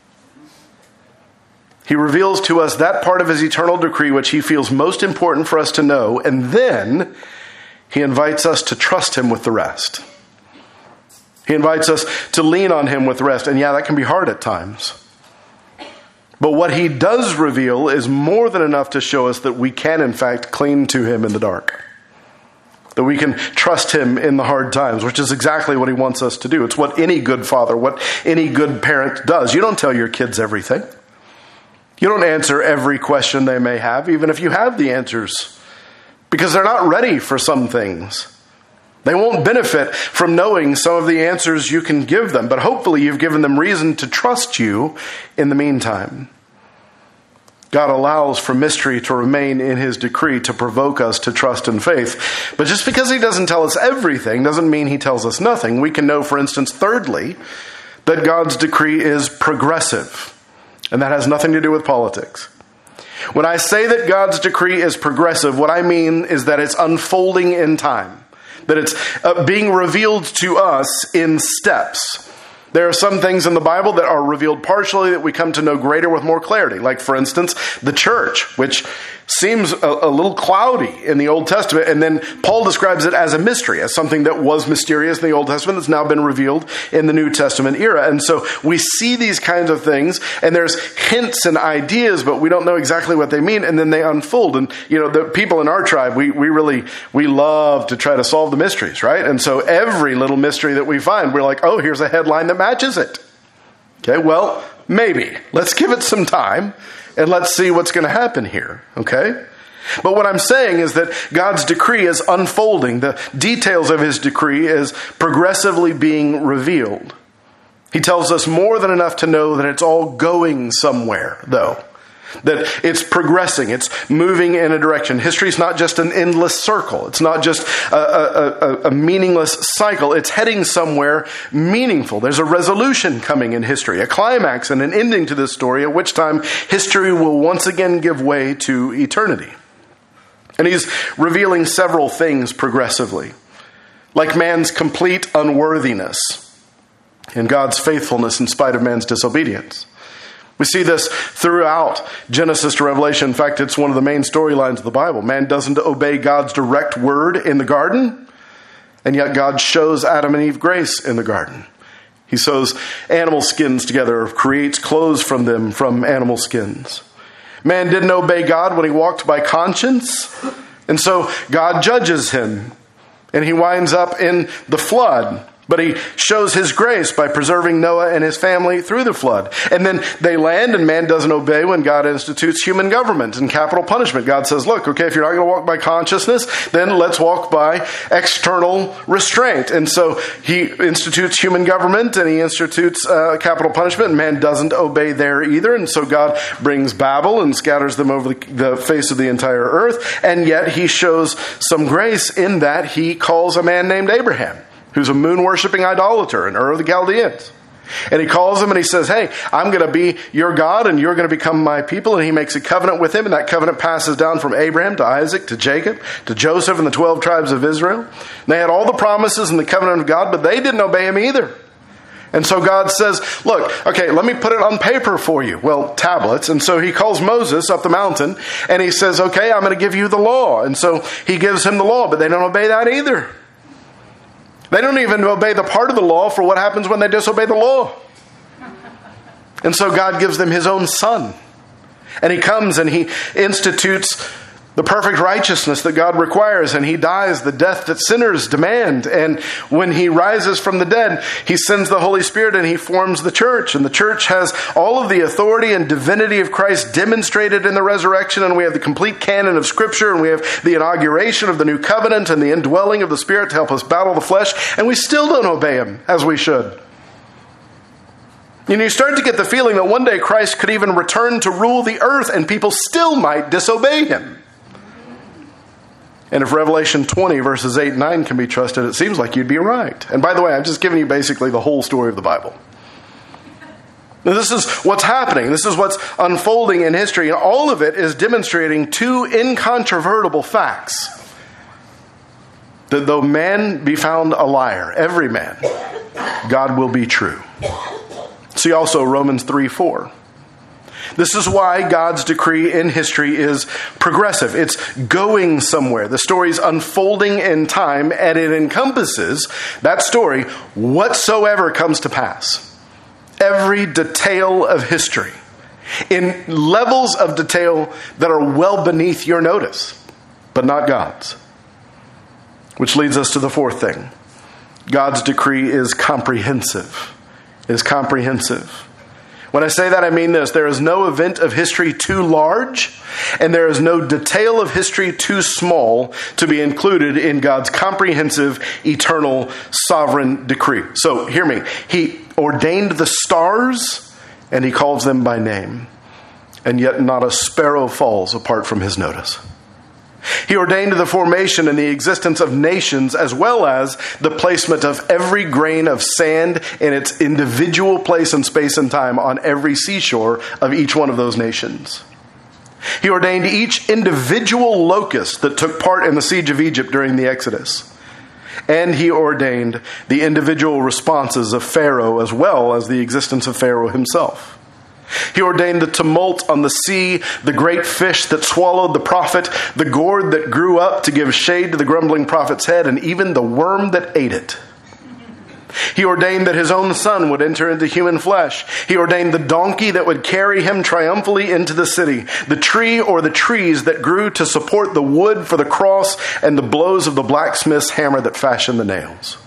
He reveals to us that part of his eternal decree which he feels most important for us to know, and then he invites us to trust him with the rest. He invites us to lean on him with the rest. And yeah, that can be hard at times. But what he does reveal is more than enough to show us that we can, in fact, cling to him in the dark. That we can trust him in the hard times, which is exactly what he wants us to do. It's what any good father, what any good parent does. You don't tell your kids everything. You don't answer every question they may have, even if you have the answers, because they're not ready for some things. They won't benefit from knowing some of the answers you can give them, but hopefully you've given them reason to trust you in the meantime. God allows for mystery to remain in his decree to provoke us to trust and faith. But just because he doesn't tell us everything doesn't mean he tells us nothing. We can know, for instance, thirdly, that God's decree is progressive. And that has nothing to do with politics. When I say that God's decree is progressive, what I mean is that it's unfolding in time. That it's being revealed to us in steps. There are some things in the Bible that are revealed partially that we come to know greater with more clarity. Like, for instance, the church, which seems a little cloudy in the Old Testament, and then Paul describes it as a mystery, as something that was mysterious in the Old Testament that's now been revealed in the New Testament era. And so we see these kinds of things, and there's hints and ideas, but we don't know exactly what they mean, and then they unfold. And, the people in our tribe, we love to try to solve the mysteries, right? And so every little mystery that we find, we're like, oh, here's a headline that matches it. Okay, well, maybe. Let's give it some time. And let's see what's going to happen here, okay? But what I'm saying is that God's decree is unfolding. The details of his decree is progressively being revealed. He tells us more than enough to know that it's all going somewhere, though. That it's progressing, it's moving in a direction. History is not just an endless circle. It's not just a meaningless cycle. It's heading somewhere meaningful. There's a resolution coming in history, a climax and an ending to this story, at which time history will once again give way to eternity. And he's revealing several things progressively, like man's complete unworthiness and God's faithfulness in spite of man's disobedience. We see this throughout Genesis to Revelation. In fact, it's one of the main storylines of the Bible. Man doesn't obey God's direct word in the garden, and yet God shows Adam and Eve grace in the garden. He sews animal skins together, creates clothes from them from animal skins. Man didn't obey God when he walked by conscience, and so God judges him, and he winds up in the flood. But he shows his grace by preserving Noah and his family through the flood. And then they land, and man doesn't obey when God institutes human government and capital punishment. God says, look, okay, if you're not going to walk by consciousness, then let's walk by external restraint. And so he institutes human government, and he institutes capital punishment, and man doesn't obey there either. And so God brings Babel and scatters them over the face of the entire earth. And yet he shows some grace in that he calls a man named Abraham, who's a moon-worshipping idolater in Ur of the Chaldeans. And he calls him and he says, hey, I'm going to be your God and you're going to become my people. And he makes a covenant with him, and that covenant passes down from Abraham to Isaac to Jacob to Joseph and the 12 tribes of Israel. And they had all the promises in the covenant of God, but they didn't obey him either. And so God says, look, okay, let me put it on paper for you. Well, tablets. And so he calls Moses up the mountain and he says, okay, I'm going to give you the law. And so he gives him the law, but they don't obey that either. They don't even obey the part of the law for what happens when they disobey the law. And so God gives them his own son. And he comes and he institutes the perfect righteousness that God requires, and he dies the death that sinners demand. And when he rises from the dead, he sends the Holy Spirit and he forms the church. And the church has all of the authority and divinity of Christ demonstrated in the resurrection. And we have the complete canon of Scripture, and we have the inauguration of the new covenant and the indwelling of the Spirit to help us battle the flesh. And we still don't obey him as we should. You start to get the feeling that one day Christ could even return to rule the earth and people still might disobey him. And if Revelation 20 verses 8 and 9 can be trusted, it seems like you'd be right. And by the way, I'm just giving you basically the whole story of the Bible. Now, this is what's happening. This is what's unfolding in history. And all of it is demonstrating two incontrovertible facts. That though man be found a liar, every man, God will be true. See also Romans 3:4. This is why God's decree in history is progressive. It's going somewhere. The story's unfolding in time, and it encompasses that story whatsoever comes to pass. Every detail of history, in levels of detail that are well beneath your notice, but not God's. Which leads us to the fourth thing. God's decree is comprehensive. It is comprehensive. When I say that, I mean this. There is no event of history too large, and there is no detail of history too small to be included in God's comprehensive, eternal, sovereign decree. So, hear me. He ordained the stars, and he calls them by name. And yet not a sparrow falls apart from his notice. He ordained the formation and the existence of nations, as well as the placement of every grain of sand in its individual place in space and time on every seashore of each one of those nations. He ordained each individual locust that took part in the siege of Egypt during the Exodus. And he ordained the individual responses of Pharaoh, as well as the existence of Pharaoh himself. He ordained the tumult on the sea, the great fish that swallowed the prophet, the gourd that grew up to give shade to the grumbling prophet's head, and even the worm that ate it. He ordained that his own son would enter into human flesh. He ordained the donkey that would carry him triumphantly into the city, the tree or the trees that grew to support the wood for the cross, and the blows of the blacksmith's hammer that fashioned the nails.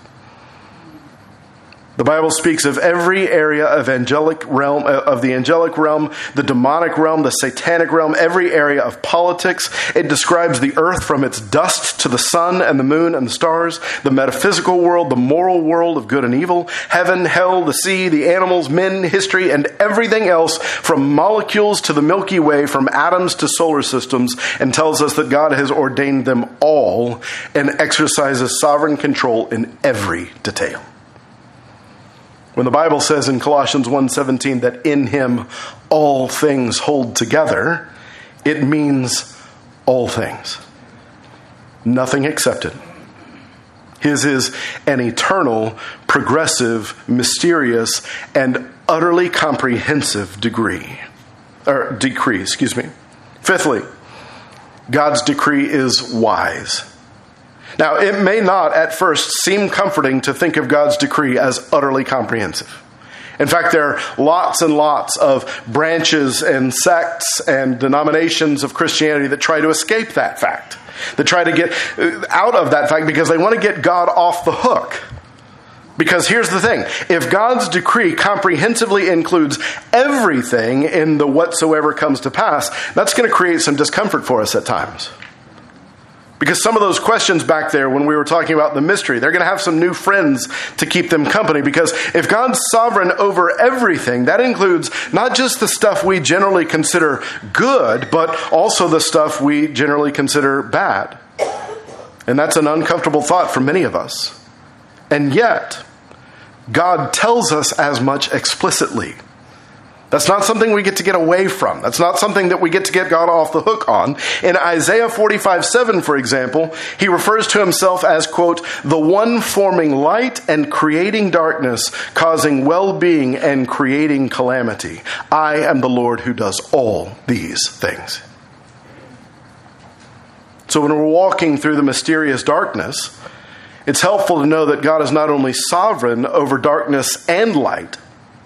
The Bible speaks of every area of the angelic realm, the demonic realm, the satanic realm, every area of politics. It describes the earth from its dust to the sun and the moon and the stars, the metaphysical world, the moral world of good and evil, heaven, hell, the sea, the animals, men, history, and everything else, from molecules to the Milky Way, from atoms to solar systems, and tells us that God has ordained them all and exercises sovereign control in every detail. When the Bible says in Colossians 1:17 that in him all things hold together, it means all things. Nothing excepted. His is an eternal, progressive, mysterious, and utterly comprehensive decree. Fifthly, God's decree is wise. Now, it may not at first seem comforting to think of God's decree as utterly comprehensive. In fact, there are lots and lots of branches and sects and denominations of Christianity that try to escape that fact, that try to get out of that fact because they want to get God off the hook. Because here's the thing, if God's decree comprehensively includes everything in the whatsoever comes to pass, that's going to create some discomfort for us at times. Because some of those questions back there when we were talking about the mystery, they're going to have some new friends to keep them company. Because if God's sovereign over everything, that includes not just the stuff we generally consider good, but also the stuff we generally consider bad. And that's an uncomfortable thought for many of us. And yet, God tells us as much explicitly. That's not something we get to get away from. That's not something that we get to get God off the hook on. In Isaiah 45:7, for example, he refers to himself as, quote, the one forming light and creating darkness, causing well-being and creating calamity. I am the Lord who does all these things. So when we're walking through the mysterious darkness, it's helpful to know that God is not only sovereign over darkness and light,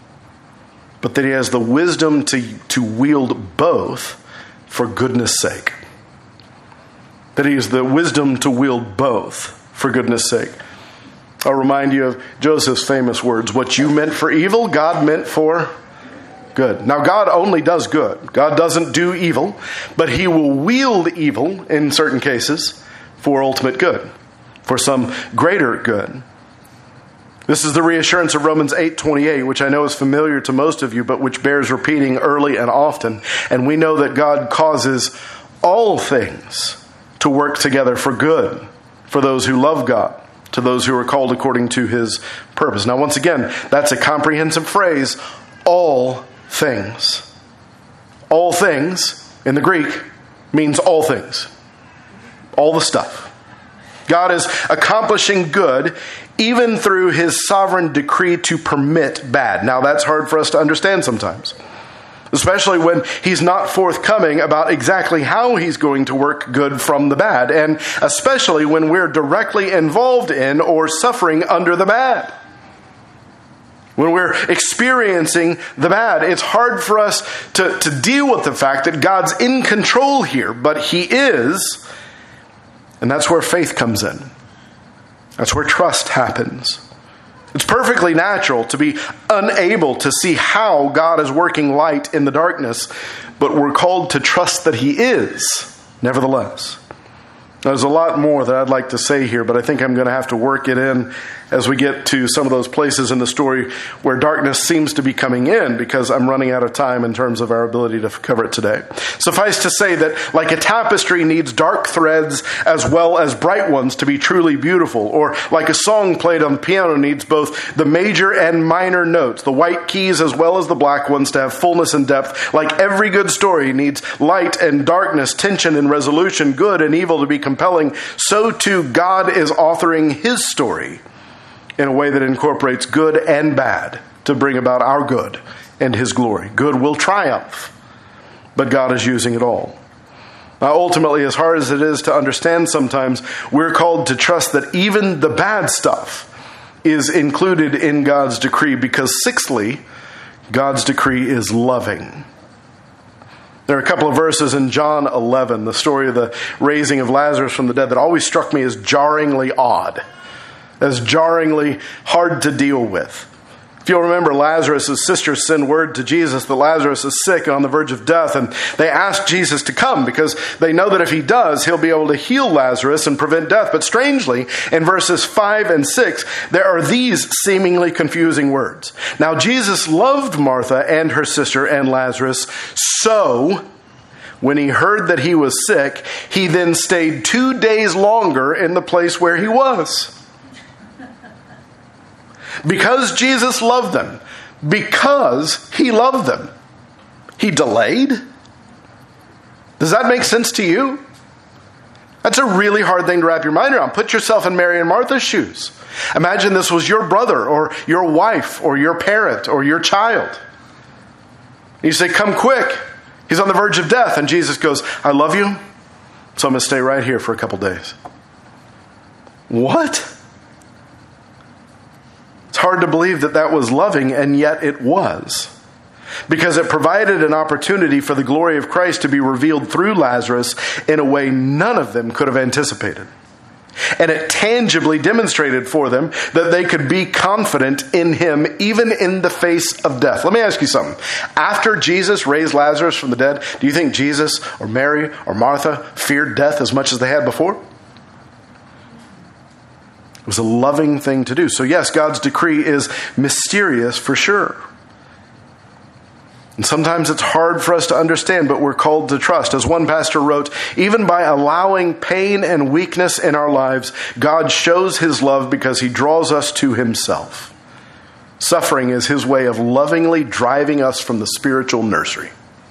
but that he has the wisdom to wield both for goodness sake. That he has the wisdom to wield both for goodness sake. I'll remind you of Joseph's famous words, what you meant for evil, God meant for good. Now, God only does good. God doesn't do evil, but he will wield evil in certain cases for ultimate good, for some greater good. This is the reassurance of Romans 8:28, which I know is familiar to most of you, but which bears repeating early and often. And we know that God causes all things to work together for good, for those who love God, to those who are called according to his purpose. Now, once again, that's a comprehensive phrase, all things. All things, in the Greek, means all things. All the stuff. God is accomplishing good even through his sovereign decree to permit bad. Now, that's hard for us to understand sometimes, especially when he's not forthcoming about exactly how he's going to work good from the bad, and especially when we're directly involved in or suffering under the bad. When we're experiencing the bad, it's hard for us to deal with the fact that God's in control here, but he is. And that's where faith comes in. That's where trust happens. It's perfectly natural to be unable to see how God is working light in the darkness, but we're called to trust that he is, nevertheless. There's a lot more that I'd like to say here, but I think I'm going to have to work it in as we get to some of those places in the story where darkness seems to be coming in, because I'm running out of time in terms of our ability to cover it today. Suffice to say that like a tapestry needs dark threads as well as bright ones to be truly beautiful, or like a song played on the piano needs both the major and minor notes, the white keys as well as the black ones to have fullness and depth, like every good story needs light and darkness, tension and resolution, good and evil to be compelling, so too God is authoring his story in a way that incorporates good and bad to bring about our good and his glory. Good will triumph, but God is using it all. Now, ultimately, as hard as it is to understand sometimes, we're called to trust that even the bad stuff is included in God's decree because, sixthly, God's decree is loving. There are a couple of verses in John 11, the story of the raising of Lazarus from the dead, that always struck me as jarringly odd, as jarringly hard to deal with. If you'll remember, Lazarus' sisters send word to Jesus that Lazarus is sick and on the verge of death, and they ask Jesus to come because they know that if he does, he'll be able to heal Lazarus and prevent death. But strangely, in verses 5 and 6, there are these seemingly confusing words. Now, Jesus loved Martha and her sister and Lazarus, so when he heard that he was sick, he then stayed 2 days longer in the place where he was. Because Jesus loved them, because he loved them, he delayed? Does that make sense to you? That's a really hard thing to wrap your mind around. Put yourself in Mary and Martha's shoes. Imagine this was your brother or your wife or your parent or your child. You say, come quick. He's on the verge of death. And Jesus goes, I love you, so I'm going to stay right here for a couple days. What? It's hard to believe that that was loving, and yet it was. Because it provided an opportunity for the glory of Christ to be revealed through Lazarus in a way none of them could have anticipated. And it tangibly demonstrated for them that they could be confident in him even in the face of death. Let me ask you something. After Jesus raised Lazarus from the dead, do you think Jesus or Mary or Martha feared death as much as they had before? It was a loving thing to do. So yes, God's decree is mysterious for sure. And sometimes it's hard for us to understand, but we're called to trust. As one pastor wrote, even by allowing pain and weakness in our lives, God shows his love because he draws us to himself. Suffering is his way of lovingly driving us from the spiritual nursery.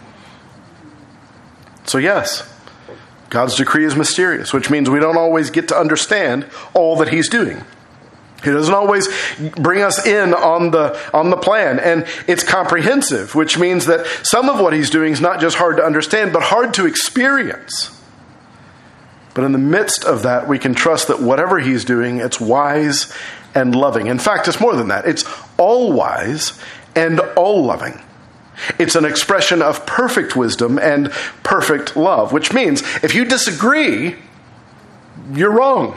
So yes, God's decree is mysterious, which means we don't always get to understand all that he's doing. He doesn't always bring us in on the plan. And it's comprehensive, which means that some of what he's doing is not just hard to understand, but hard to experience. But in the midst of that, we can trust that whatever he's doing, it's wise and loving. In fact, it's more than that. It's all wise and all loving. It's an expression of perfect wisdom and perfect love, which means if you disagree, you're wrong.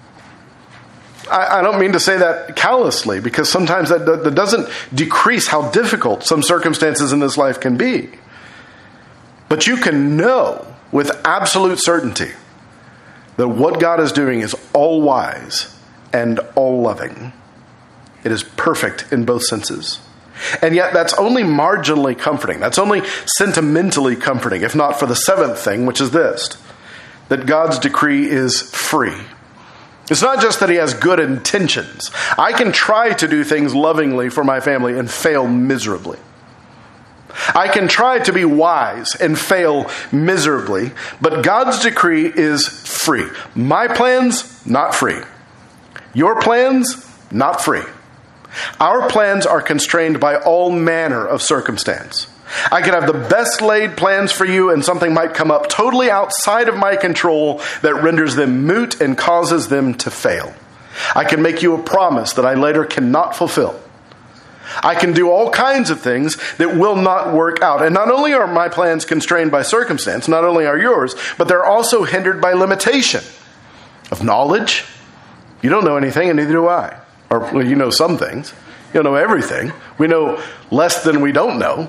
I don't mean to say that callously, because sometimes that doesn't decrease how difficult some circumstances in this life can be. But you can know with absolute certainty that what God is doing is all wise and all loving. It is perfect in both senses. And yet that's only marginally comforting. That's only sentimentally comforting, if not for the seventh thing, which is this, that God's decree is free. It's not just that he has good intentions. I can try to do things lovingly for my family and fail miserably. I can try to be wise and fail miserably, but God's decree is free. My plans, not free. Your plans, not free. Our plans are constrained by all manner of circumstance. I could have the best laid plans for you and something might come up totally outside of my control that renders them moot and causes them to fail. I can make you a promise that I later cannot fulfill. I can do all kinds of things that will not work out. And not only are my plans constrained by circumstance, not only are yours, but they're also hindered by limitation of knowledge. You don't know anything, and neither do I. Or well, you know some things. You don't know everything. We know less than we don't know.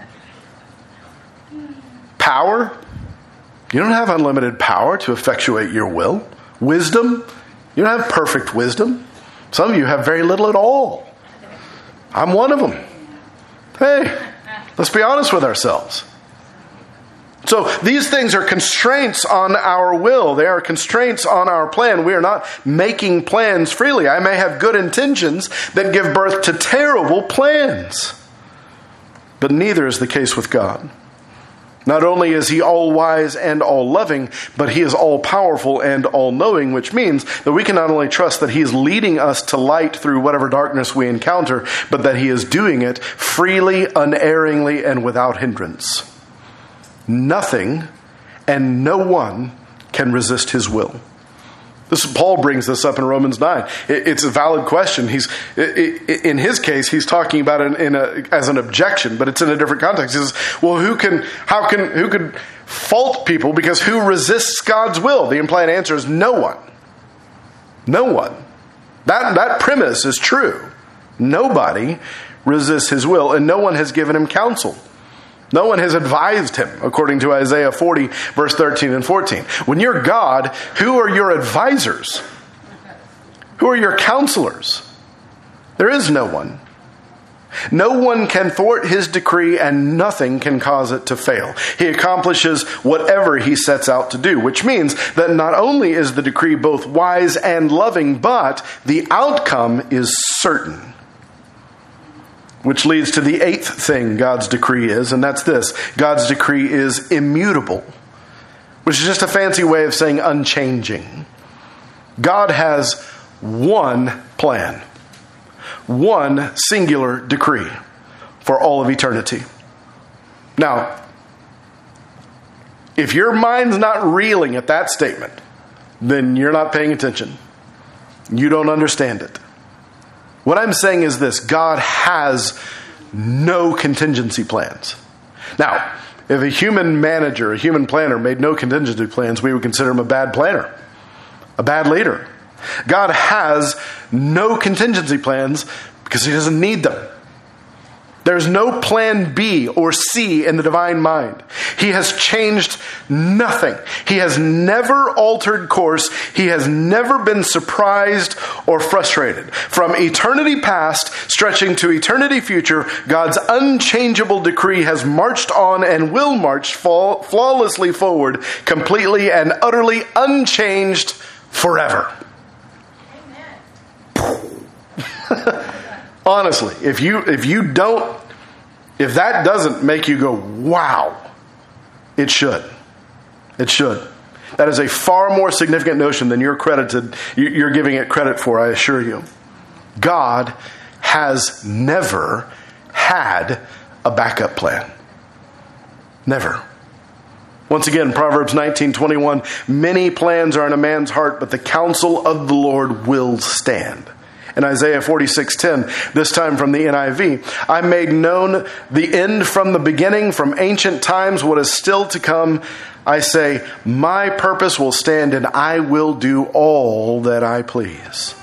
Power. You don't have unlimited power to effectuate your will. Wisdom. You don't have perfect wisdom. Some of you have very little at all. I'm one of them. Hey, let's be honest with ourselves. So these things are constraints on our will. They are constraints on our plan. We are not making plans freely. I may have good intentions that give birth to terrible plans. But neither is the case with God. Not only is he all-wise and all-loving, but he is all-powerful and all-knowing, which means that we can not only trust that he is leading us to light through whatever darkness we encounter, but that he is doing it freely, unerringly, and without hindrance. Nothing and no one can resist his will. Paul brings this up in Romans 9. It's a valid question. In his case, he's talking about it as an objection, but it's in a different context. He says, well, who could fault people because who resists God's will? The implied answer is no one. No one. That premise is true. Nobody resists his will, and no one has given him counsel. No one has advised him, according to Isaiah 40, verse 13 and 14. When you're God, who are your advisors? Who are your counselors? There is no one. No one can thwart his decree, and nothing can cause it to fail. He accomplishes whatever he sets out to do, which means that not only is the decree both wise and loving, but the outcome is certain. Which leads to the eighth thing God's decree is, and that's this. God's decree is immutable, which is just a fancy way of saying unchanging. God has one plan, one singular decree for all of eternity. Now, if your mind's not reeling at that statement, then you're not paying attention. You don't understand it. What I'm saying is this: God has no contingency plans. Now, if a human manager, a human planner made no contingency plans, we would consider him a bad planner, a bad leader. God has no contingency plans because he doesn't need them. There's no plan B or C in the divine mind. He has changed nothing. He has never altered course. He has never been surprised or frustrated. From eternity past, stretching to eternity future, God's unchangeable decree has marched on and will march flawlessly forward, completely and utterly unchanged forever. Amen. Honestly, if that doesn't make you go, wow, it should. It should. That is a far more significant notion than you're giving it credit for, I assure you. God has never had a backup plan. Never. Once again, Proverbs 19:21, many plans are in a man's heart, but the counsel of the Lord will stand. In Isaiah 46:10, this time from the NIV, I made known the end from the beginning, from ancient times, what is still to come. I say, my purpose will stand, and I will do all that I please.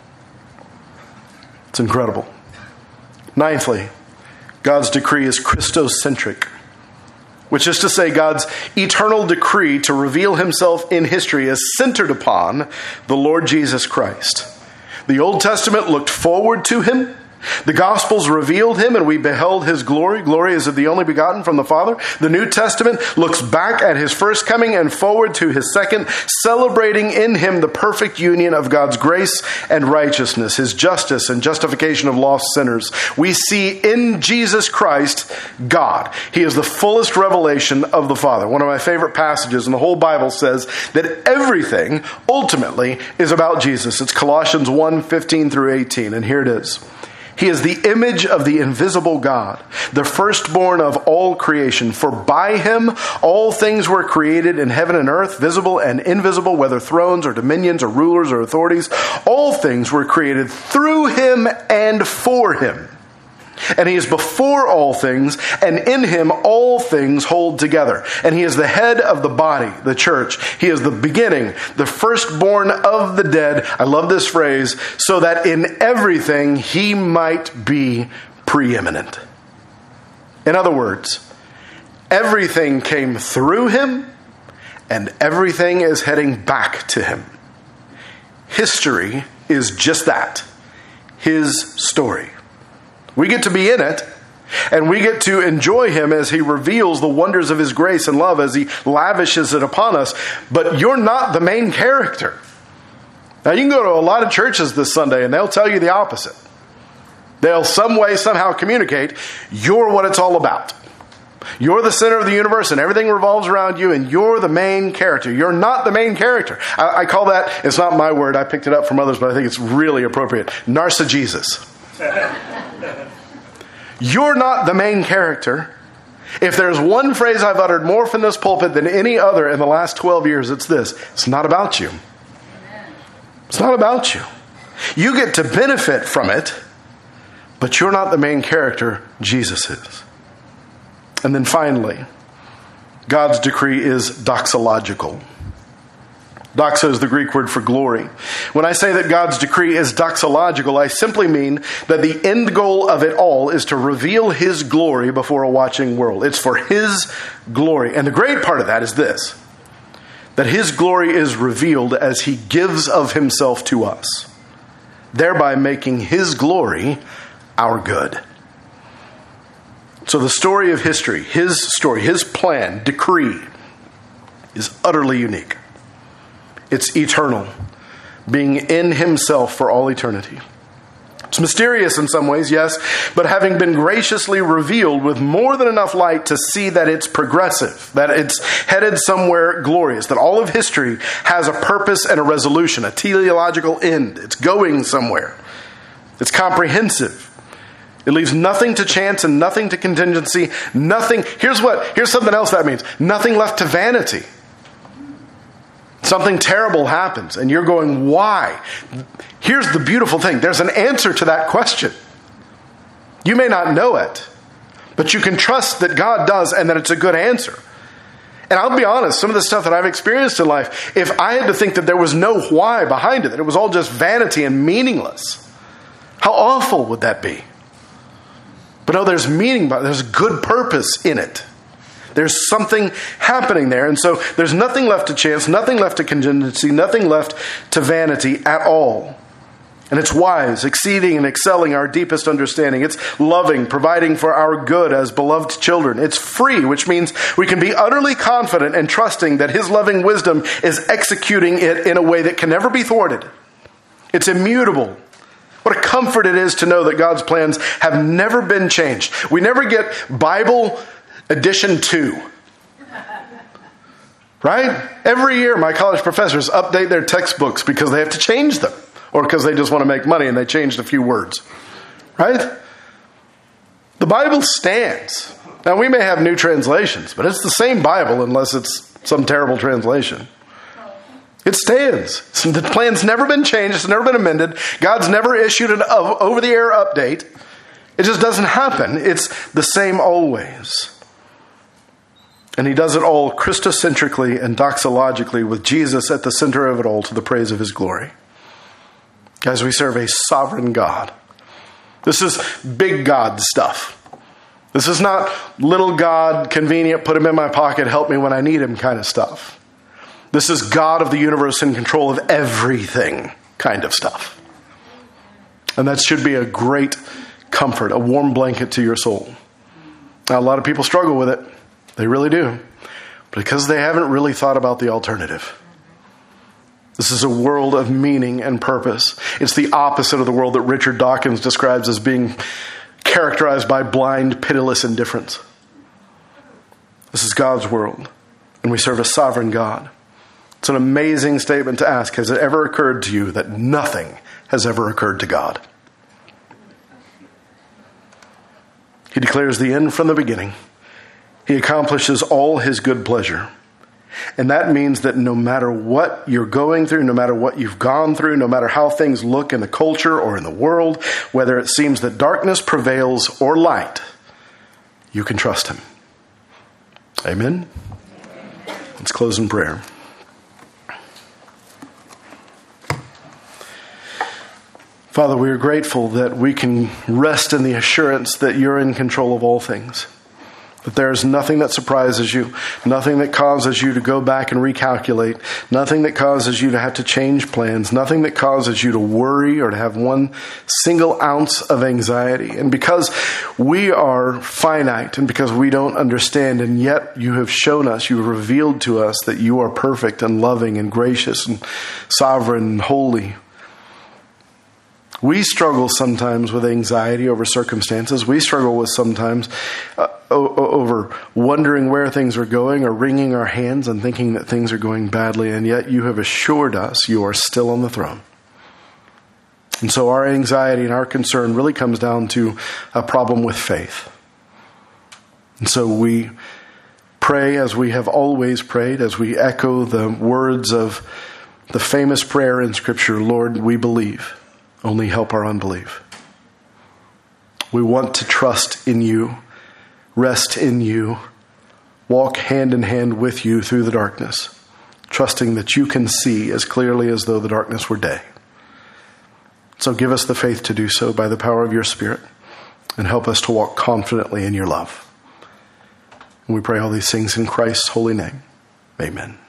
It's incredible. Ninthly, God's decree is Christocentric, which is to say God's eternal decree to reveal himself in history is centered upon the Lord Jesus Christ. The Old Testament looked forward to him. The Gospels revealed him, and we beheld his glory. Glory is of the only begotten from the Father. The New Testament looks back at his first coming and forward to his second, celebrating in him the perfect union of God's grace and righteousness, his justice and justification of lost sinners. We see in Jesus Christ God. He is the fullest revelation of the Father. One of my favorite passages in the whole Bible says that everything ultimately is about Jesus. It's Colossians 1:15 through 18, and here it is. He is the image of the invisible God, the firstborn of all creation. For by him all things were created in heaven and earth, visible and invisible, whether thrones or dominions or rulers or authorities. All things were created through him and for him. And he is before all things, and in him all things hold together. And he is the head of the body, the church. He is the beginning, the firstborn of the dead. I love this phrase, so that in everything he might be preeminent. In other words, everything came through him, and everything is heading back to him. History is just that, his story. We get to be in it, and we get to enjoy him as he reveals the wonders of his grace and love, as he lavishes it upon us. But you're not the main character. Now, you can go to a lot of churches this Sunday, and they'll tell you the opposite. They'll some way, somehow communicate, you're what it's all about. You're the center of the universe and everything revolves around you and you're the main character. You're not the main character. I call that, it's not my word, I picked it up from others, but I think it's really appropriate. Narcigesis. You're not the main character. If there's one phrase I've uttered more from this pulpit than any other in the last 12 years, it's this. It's not about you. It's not about you. You get to benefit from it, but you're not the main character. Jesus is. And then finally, God's decree is doxological. Doxa is the Greek word for glory. When I say that God's decree is doxological, I simply mean that the end goal of it all is to reveal His glory before a watching world. It's for His glory. And the great part of that is this, that His glory is revealed as He gives of Himself to us, thereby making His glory our good. So the story of history, His story, His plan, decree, is utterly unique. It's eternal, being in Himself for all eternity. It's mysterious in some ways, yes, but having been graciously revealed with more than enough light to see that it's progressive, that it's headed somewhere glorious, that all of history has a purpose and a resolution, a teleological end. It's going somewhere. It's comprehensive. It leaves nothing to chance and nothing to contingency. Nothing. Here's something else that means. Nothing left to vanity. Something terrible happens and you're going, why? Here's the beautiful thing. There's an answer to that question. You may not know it, but you can trust that God does and that it's a good answer. And I'll be honest, some of the stuff that I've experienced in life, if I had to think that there was no why behind it, that it was all just vanity and meaningless, how awful would that be? But no, there's meaning, there's good purpose in it. There's something happening there. And so there's nothing left to chance, nothing left to contingency, nothing left to vanity at all. And it's wise, exceeding and excelling our deepest understanding. It's loving, providing for our good as beloved children. It's free, which means we can be utterly confident and trusting that His loving wisdom is executing it in a way that can never be thwarted. It's immutable. What a comfort it is to know that God's plans have never been changed. We never get Bible edition 2. Right? Every year my college professors update their textbooks because they have to change them. Or because they just want to make money and they changed a few words. Right? The Bible stands. Now we may have new translations, but it's the same Bible unless it's some terrible translation. It stands. The plan's never been changed. It's never been amended. God's never issued an over-the-air update. It just doesn't happen. It's the same always. And He does it all Christocentrically and doxologically with Jesus at the center of it all to the praise of His glory. Guys, we serve a sovereign God. This is big God stuff. This is not little God, convenient, put Him in my pocket, help me when I need Him kind of stuff. This is God of the universe in control of everything kind of stuff. And that should be a great comfort, a warm blanket to your soul. Now, a lot of people struggle with it. They really do. Because they haven't really thought about the alternative. This is a world of meaning and purpose. It's the opposite of the world that Richard Dawkins describes as being characterized by blind, pitiless indifference. This is God's world. And we serve a sovereign God. It's an amazing statement to ask. Has it ever occurred to you that nothing has ever occurred to God? He declares the end from the beginning. He accomplishes all His good pleasure. And that means that no matter what you're going through, no matter what you've gone through, no matter how things look in the culture or in the world, whether it seems that darkness prevails or light, you can trust Him. Amen? Let's close in prayer. Father, we are grateful that we can rest in the assurance that You're in control of all things. That there is nothing that surprises You, nothing that causes You to go back and recalculate, nothing that causes You to have to change plans, nothing that causes You to worry or to have one single ounce of anxiety. And because we are finite and because we don't understand, and yet You have shown us, You have revealed to us that You are perfect and loving and gracious and sovereign and holy. We struggle sometimes with anxiety over circumstances. We struggle with sometimes over wondering where things are going or wringing our hands and thinking that things are going badly, and yet you have assured us you are still on the throne. And so our anxiety and our concern really comes down to a problem with faith. And so we pray as we have always prayed, as we echo the words of the famous prayer in Scripture, Lord, we believe, only help our unbelief. We want to trust in you, rest in you, walk hand in hand with you through the darkness, trusting that you can see as clearly as though the darkness were day. So give us the faith to do so by the power of your Spirit, and help us to walk confidently in your love. And we pray all these things in Christ's holy name. Amen.